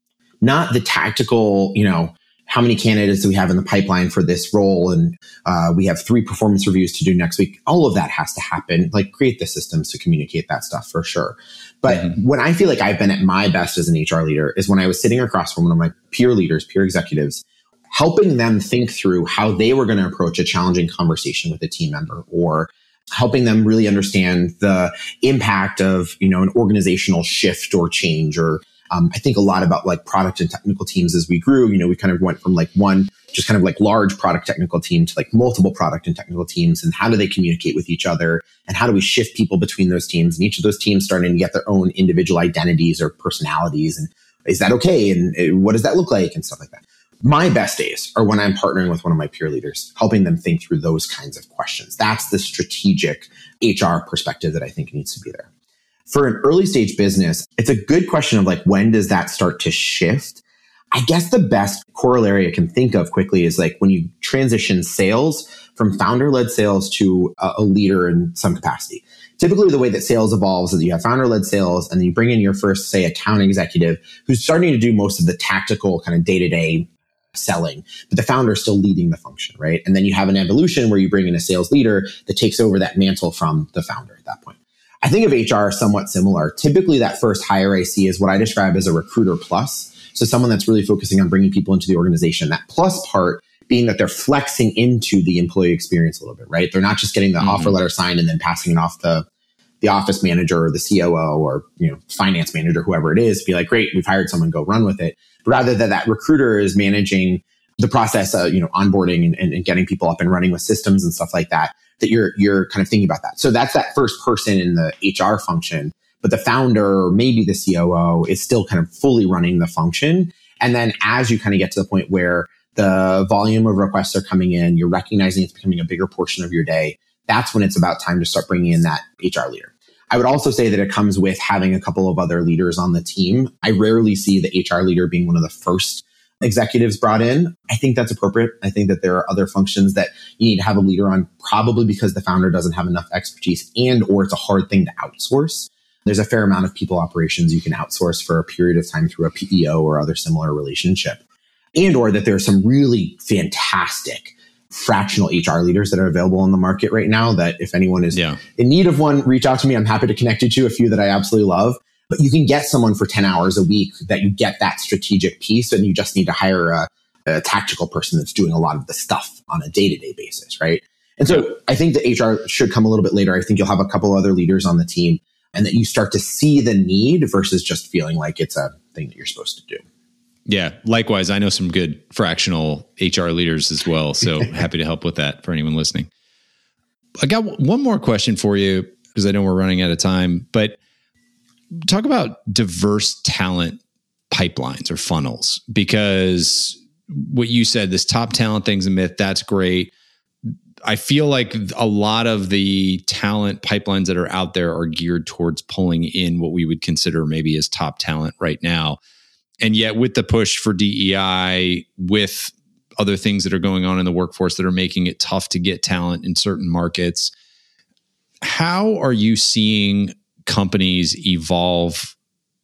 B: not the tactical, you know, how many candidates do we have in the pipeline for this role? And uh, we have three performance reviews to do next week. All of that has to happen. Like, create the systems to communicate that stuff for sure. But mm-hmm. when I feel like I've been at my best as an H R leader is when I was sitting across from one of my peer leaders, peer executives, helping them think through how they were going to approach a challenging conversation with a team member, or helping them really understand the impact of, you know, an organizational shift or change. Or um, I think a lot about like product and technical teams as we grew. You know, we kind of went from like one, just kind of like large product technical team to like multiple product and technical teams. And how do they communicate with each other? And how do we shift people between those teams? And each of those teams starting to get their own individual identities or personalities. And is that okay? And what does that look like? And stuff like that. My best days are when I'm partnering with one of my peer leaders, helping them think through those kinds of questions. That's the strategic H R perspective that I think needs to be there. For an early stage business, it's a good question of like, when does that start to shift? I guess the best corollary I can think of quickly is like when you transition sales from founder-led sales to a, a leader in some capacity. Typically, the way that sales evolves is that you have founder-led sales, and then you bring in your first, say, account executive who's starting to do most of the tactical kind of day-to-day selling, but the founder is still leading the function, right? And then you have an evolution where you bring in a sales leader that takes over that mantle from the founder at that point. I think of H R somewhat similar. Typically, that first hire I see is what I describe as a recruiter plus. So someone that's really focusing on bringing people into the organization. That plus part being that they're flexing into the employee experience a little bit, right? They're not just getting the mm-hmm. offer letter signed and then passing it off to the office manager or the C O O or, you know, finance manager, whoever it is, be like, great, we've hired someone, go run with it. But rather that that recruiter is managing the process of, you know, onboarding and, and, and getting people up and running with systems and stuff like that, that you're, you're kind of thinking about that. So that's that first person in the H R function, but the founder or maybe the C O O is still kind of fully running the function. And then as you kind of get to the point where the volume of requests are coming in, you're recognizing it's becoming a bigger portion of your day, that's when it's about time to start bringing in that H R leader. I would also say that it comes with having a couple of other leaders on the team. I rarely see the H R leader being one of the first executives brought in. I think that's appropriate. I think that there are other functions that you need to have a leader on, probably because the founder doesn't have enough expertise and or it's a hard thing to outsource. There's a fair amount of people operations you can outsource for a period of time through a P E O or other similar relationship. And or that there are some really fantastic fractional H R leaders that are available on the market right now that if anyone is yeah. in need of one, reach out to me. I'm happy to connect you to a few that I absolutely love. But you can get someone for ten hours a week that you get that strategic piece, and you just need to hire a, a tactical person that's doing a lot of the stuff on a day-to-day basis, right? And so I think the H R should come a little bit later. I think you'll have a couple other leaders on the team and that you start to see the need versus just feeling like it's a thing that you're supposed to do.
A: Yeah. Likewise, I know some good fractional H R leaders as well. So happy to help with that for anyone listening. I got one more question for you because I know we're running out of time, but talk about diverse talent pipelines or funnels, because what you said, this top talent thing's a myth. That's great. I feel like a lot of the talent pipelines that are out there are geared towards pulling in what we would consider maybe as top talent right now. And yet with the push for D E I, with other things that are going on in the workforce that are making it tough to get talent in certain markets, how are you seeing companies evolve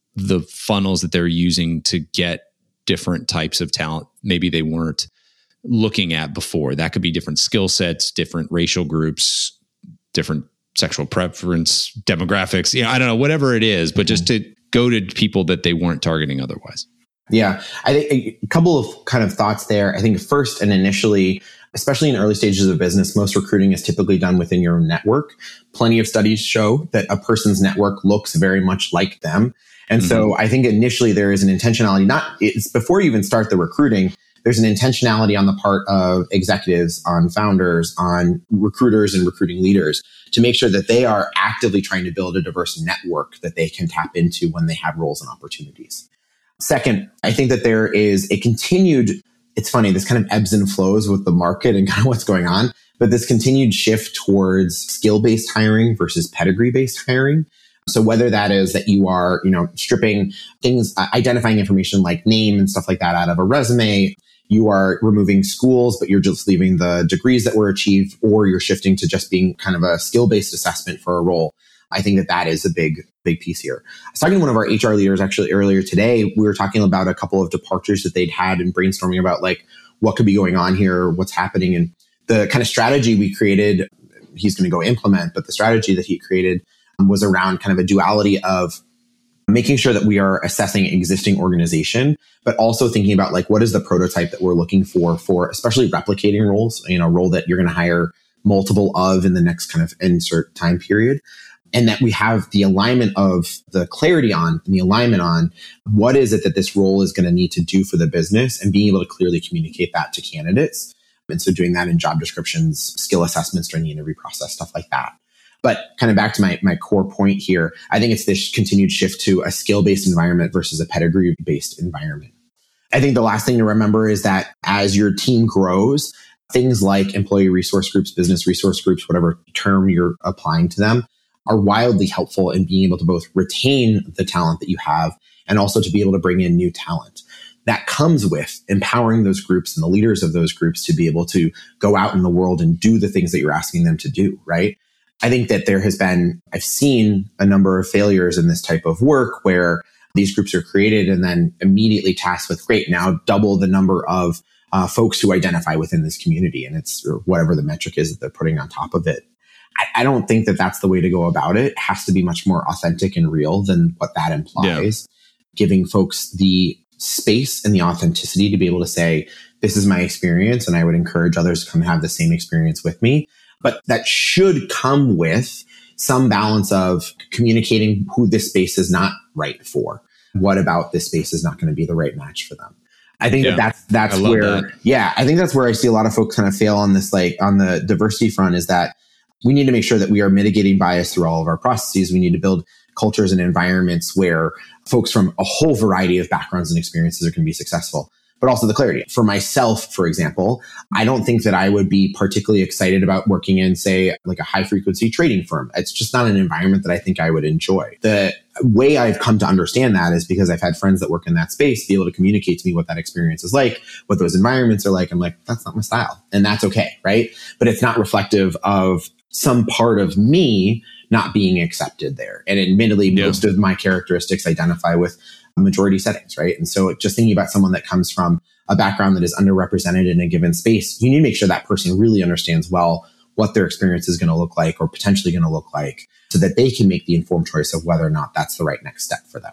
A: the funnels that they're using to get different types of talent maybe they weren't looking at before. That could be different skill sets, different racial groups, different sexual preference, demographics, you know, I don't know, whatever it is, but just to go to people that they weren't targeting otherwise.
B: Yeah, I think a couple of kind of thoughts there. I think first and initially, especially in early stages of business, most recruiting is typically done within your own network. Plenty of studies show that a person's network looks very much like them. And mm-hmm. so I think initially there is an intentionality, not it's before you even start the recruiting, there's an intentionality on the part of executives, on founders, on recruiters and recruiting leaders to make sure that they are actively trying to build a diverse network that they can tap into when they have roles and opportunities. Second, I think that there is a continued, it's funny, this kind of ebbs and flows with the market and kind of what's going on, but this continued shift towards skill-based hiring versus pedigree-based hiring. So whether that is that you are, you know, stripping things, uh, identifying information like name and stuff like that out of a resume, you are removing schools, but you're just leaving the degrees that were achieved, or you're shifting to just being kind of a skill-based assessment for a role. I think that that is a big, big piece here. I was talking to one of our H R leaders actually earlier today. We were talking about a couple of departures that they'd had and brainstorming about like what could be going on here, what's happening. And the kind of strategy we created, he's going to go implement, but the strategy that he created was around kind of a duality of making sure that we are assessing existing organization, but also thinking about like, what is the prototype that we're looking for, for especially replicating roles, you know, a role that you're going to hire multiple of in the next kind of insert time period. And that we have the alignment of the clarity on and the alignment on what is it that this role is going to need to do for the business and being able to clearly communicate that to candidates. And so doing that in job descriptions, skill assessments during the interview process, stuff like that. But kind of back to my, my core point here, I think it's this continued shift to a skill-based environment versus a pedigree-based environment. I think the last thing to remember is that as your team grows, things like employee resource groups, business resource groups, whatever term you're applying to them, are wildly helpful in being able to both retain the talent that you have and also to be able to bring in new talent. That comes with empowering those groups and the leaders of those groups to be able to go out in the world and do the things that you're asking them to do, right? I think that there has been, I've seen a number of failures in this type of work where these groups are created and then immediately tasked with, great, now double the number of uh, folks who identify within this community. And it's or whatever the metric is that they're putting on top of it. I, I don't think that that's the way to go about it. It has to be much more authentic and real than what that implies. Yeah. Giving folks the space and the authenticity to be able to say, this is my experience, and I would encourage others to come have the same experience with me. But that should come with some balance of communicating who this space is not right for. What about this space is not going to be the right match for them? I think yeah, that that's, that's where, that. yeah, I think that's where I see a lot of folks kind of fail on this, like on the diversity front, is that we need to make sure that we are mitigating bias through all of our processes. We need to build cultures and environments where folks from a whole variety of backgrounds and experiences are going to be successful. But also the clarity. For myself, for example, I don't think that I would be particularly excited about working in, say, like a high frequency trading firm. It's just not an environment that I think I would enjoy. The way I've come to understand that is because I've had friends that work in that space be able to communicate to me what that experience is like, what those environments are like. I'm like, that's not my style. And that's okay, right? But it's not reflective of some part of me not being accepted there. And admittedly, yeah. most of my characteristics identify with majority settings, right? And so just thinking about someone that comes from a background that is underrepresented in a given space, you need to make sure that person really understands well what their experience is going to look like or potentially going to look like so that they can make the informed choice of whether or not that's the right next step for them.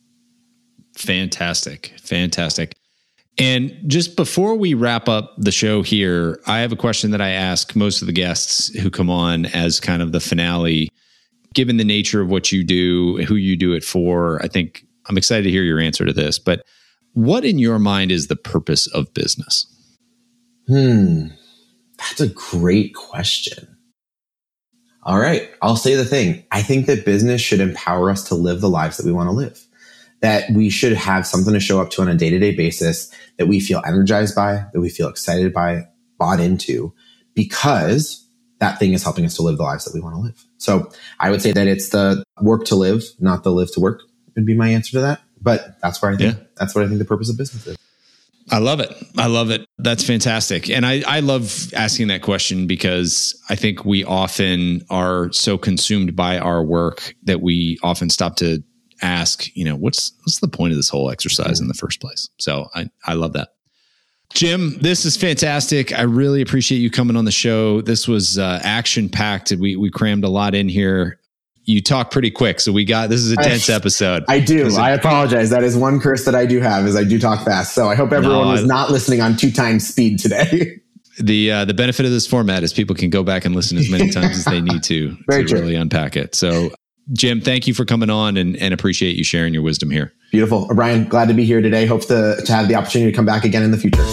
A: Fantastic. Fantastic. And just before we wrap up the show here, I have a question that I ask most of the guests who come on as kind of the finale. Given the nature of what you do, who you do it for, I think I'm excited to hear your answer to this, but what in your mind is the purpose of business?
B: Hmm. That's a great question. All right. I'll say the thing. I think that business should empower us to live the lives that we want to live, that we should have something to show up to on a day-to-day basis that we feel energized by, that we feel excited by, bought into, because that thing is helping us to live the lives that we want to live. So I would say that it's the work to live, not the live to work, would be my answer to that. But that's where I think, yeah. that's what I think the purpose of business is.
A: I love it. I love it. That's fantastic. And I, I love asking that question because I think we often are so consumed by our work that we often stop to ask, you know, what's what's the point of this whole exercise in the first place? So I, I love that. Jim, this is fantastic. I really appreciate you coming on the show. This was uh, action packed. We we crammed a lot in here. You talk pretty quick, so we got this is a dense
B: I,
A: episode.
B: I do.
A: It,
B: I apologize. That is one curse that I do have, is I do talk fast. So I hope everyone no, was I, not listening on two times speed today.
A: The uh, the benefit of this format is people can go back and listen as many times as they need to
B: Very
A: to
B: true.
A: really unpack it. So, Jim, thank you for coming on and, and appreciate you sharing your wisdom here.
B: Beautiful. Brian, glad to be here today. Hope to, to have the opportunity to come back again in the future.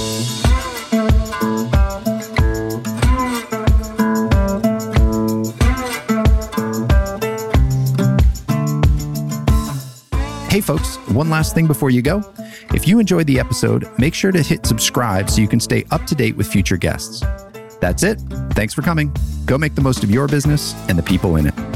C: Hey folks, one last thing before you go. If you enjoyed the episode, make sure to hit subscribe so you can stay up to date with future guests. That's it. Thanks for coming. Go make the most of your business and the people in it.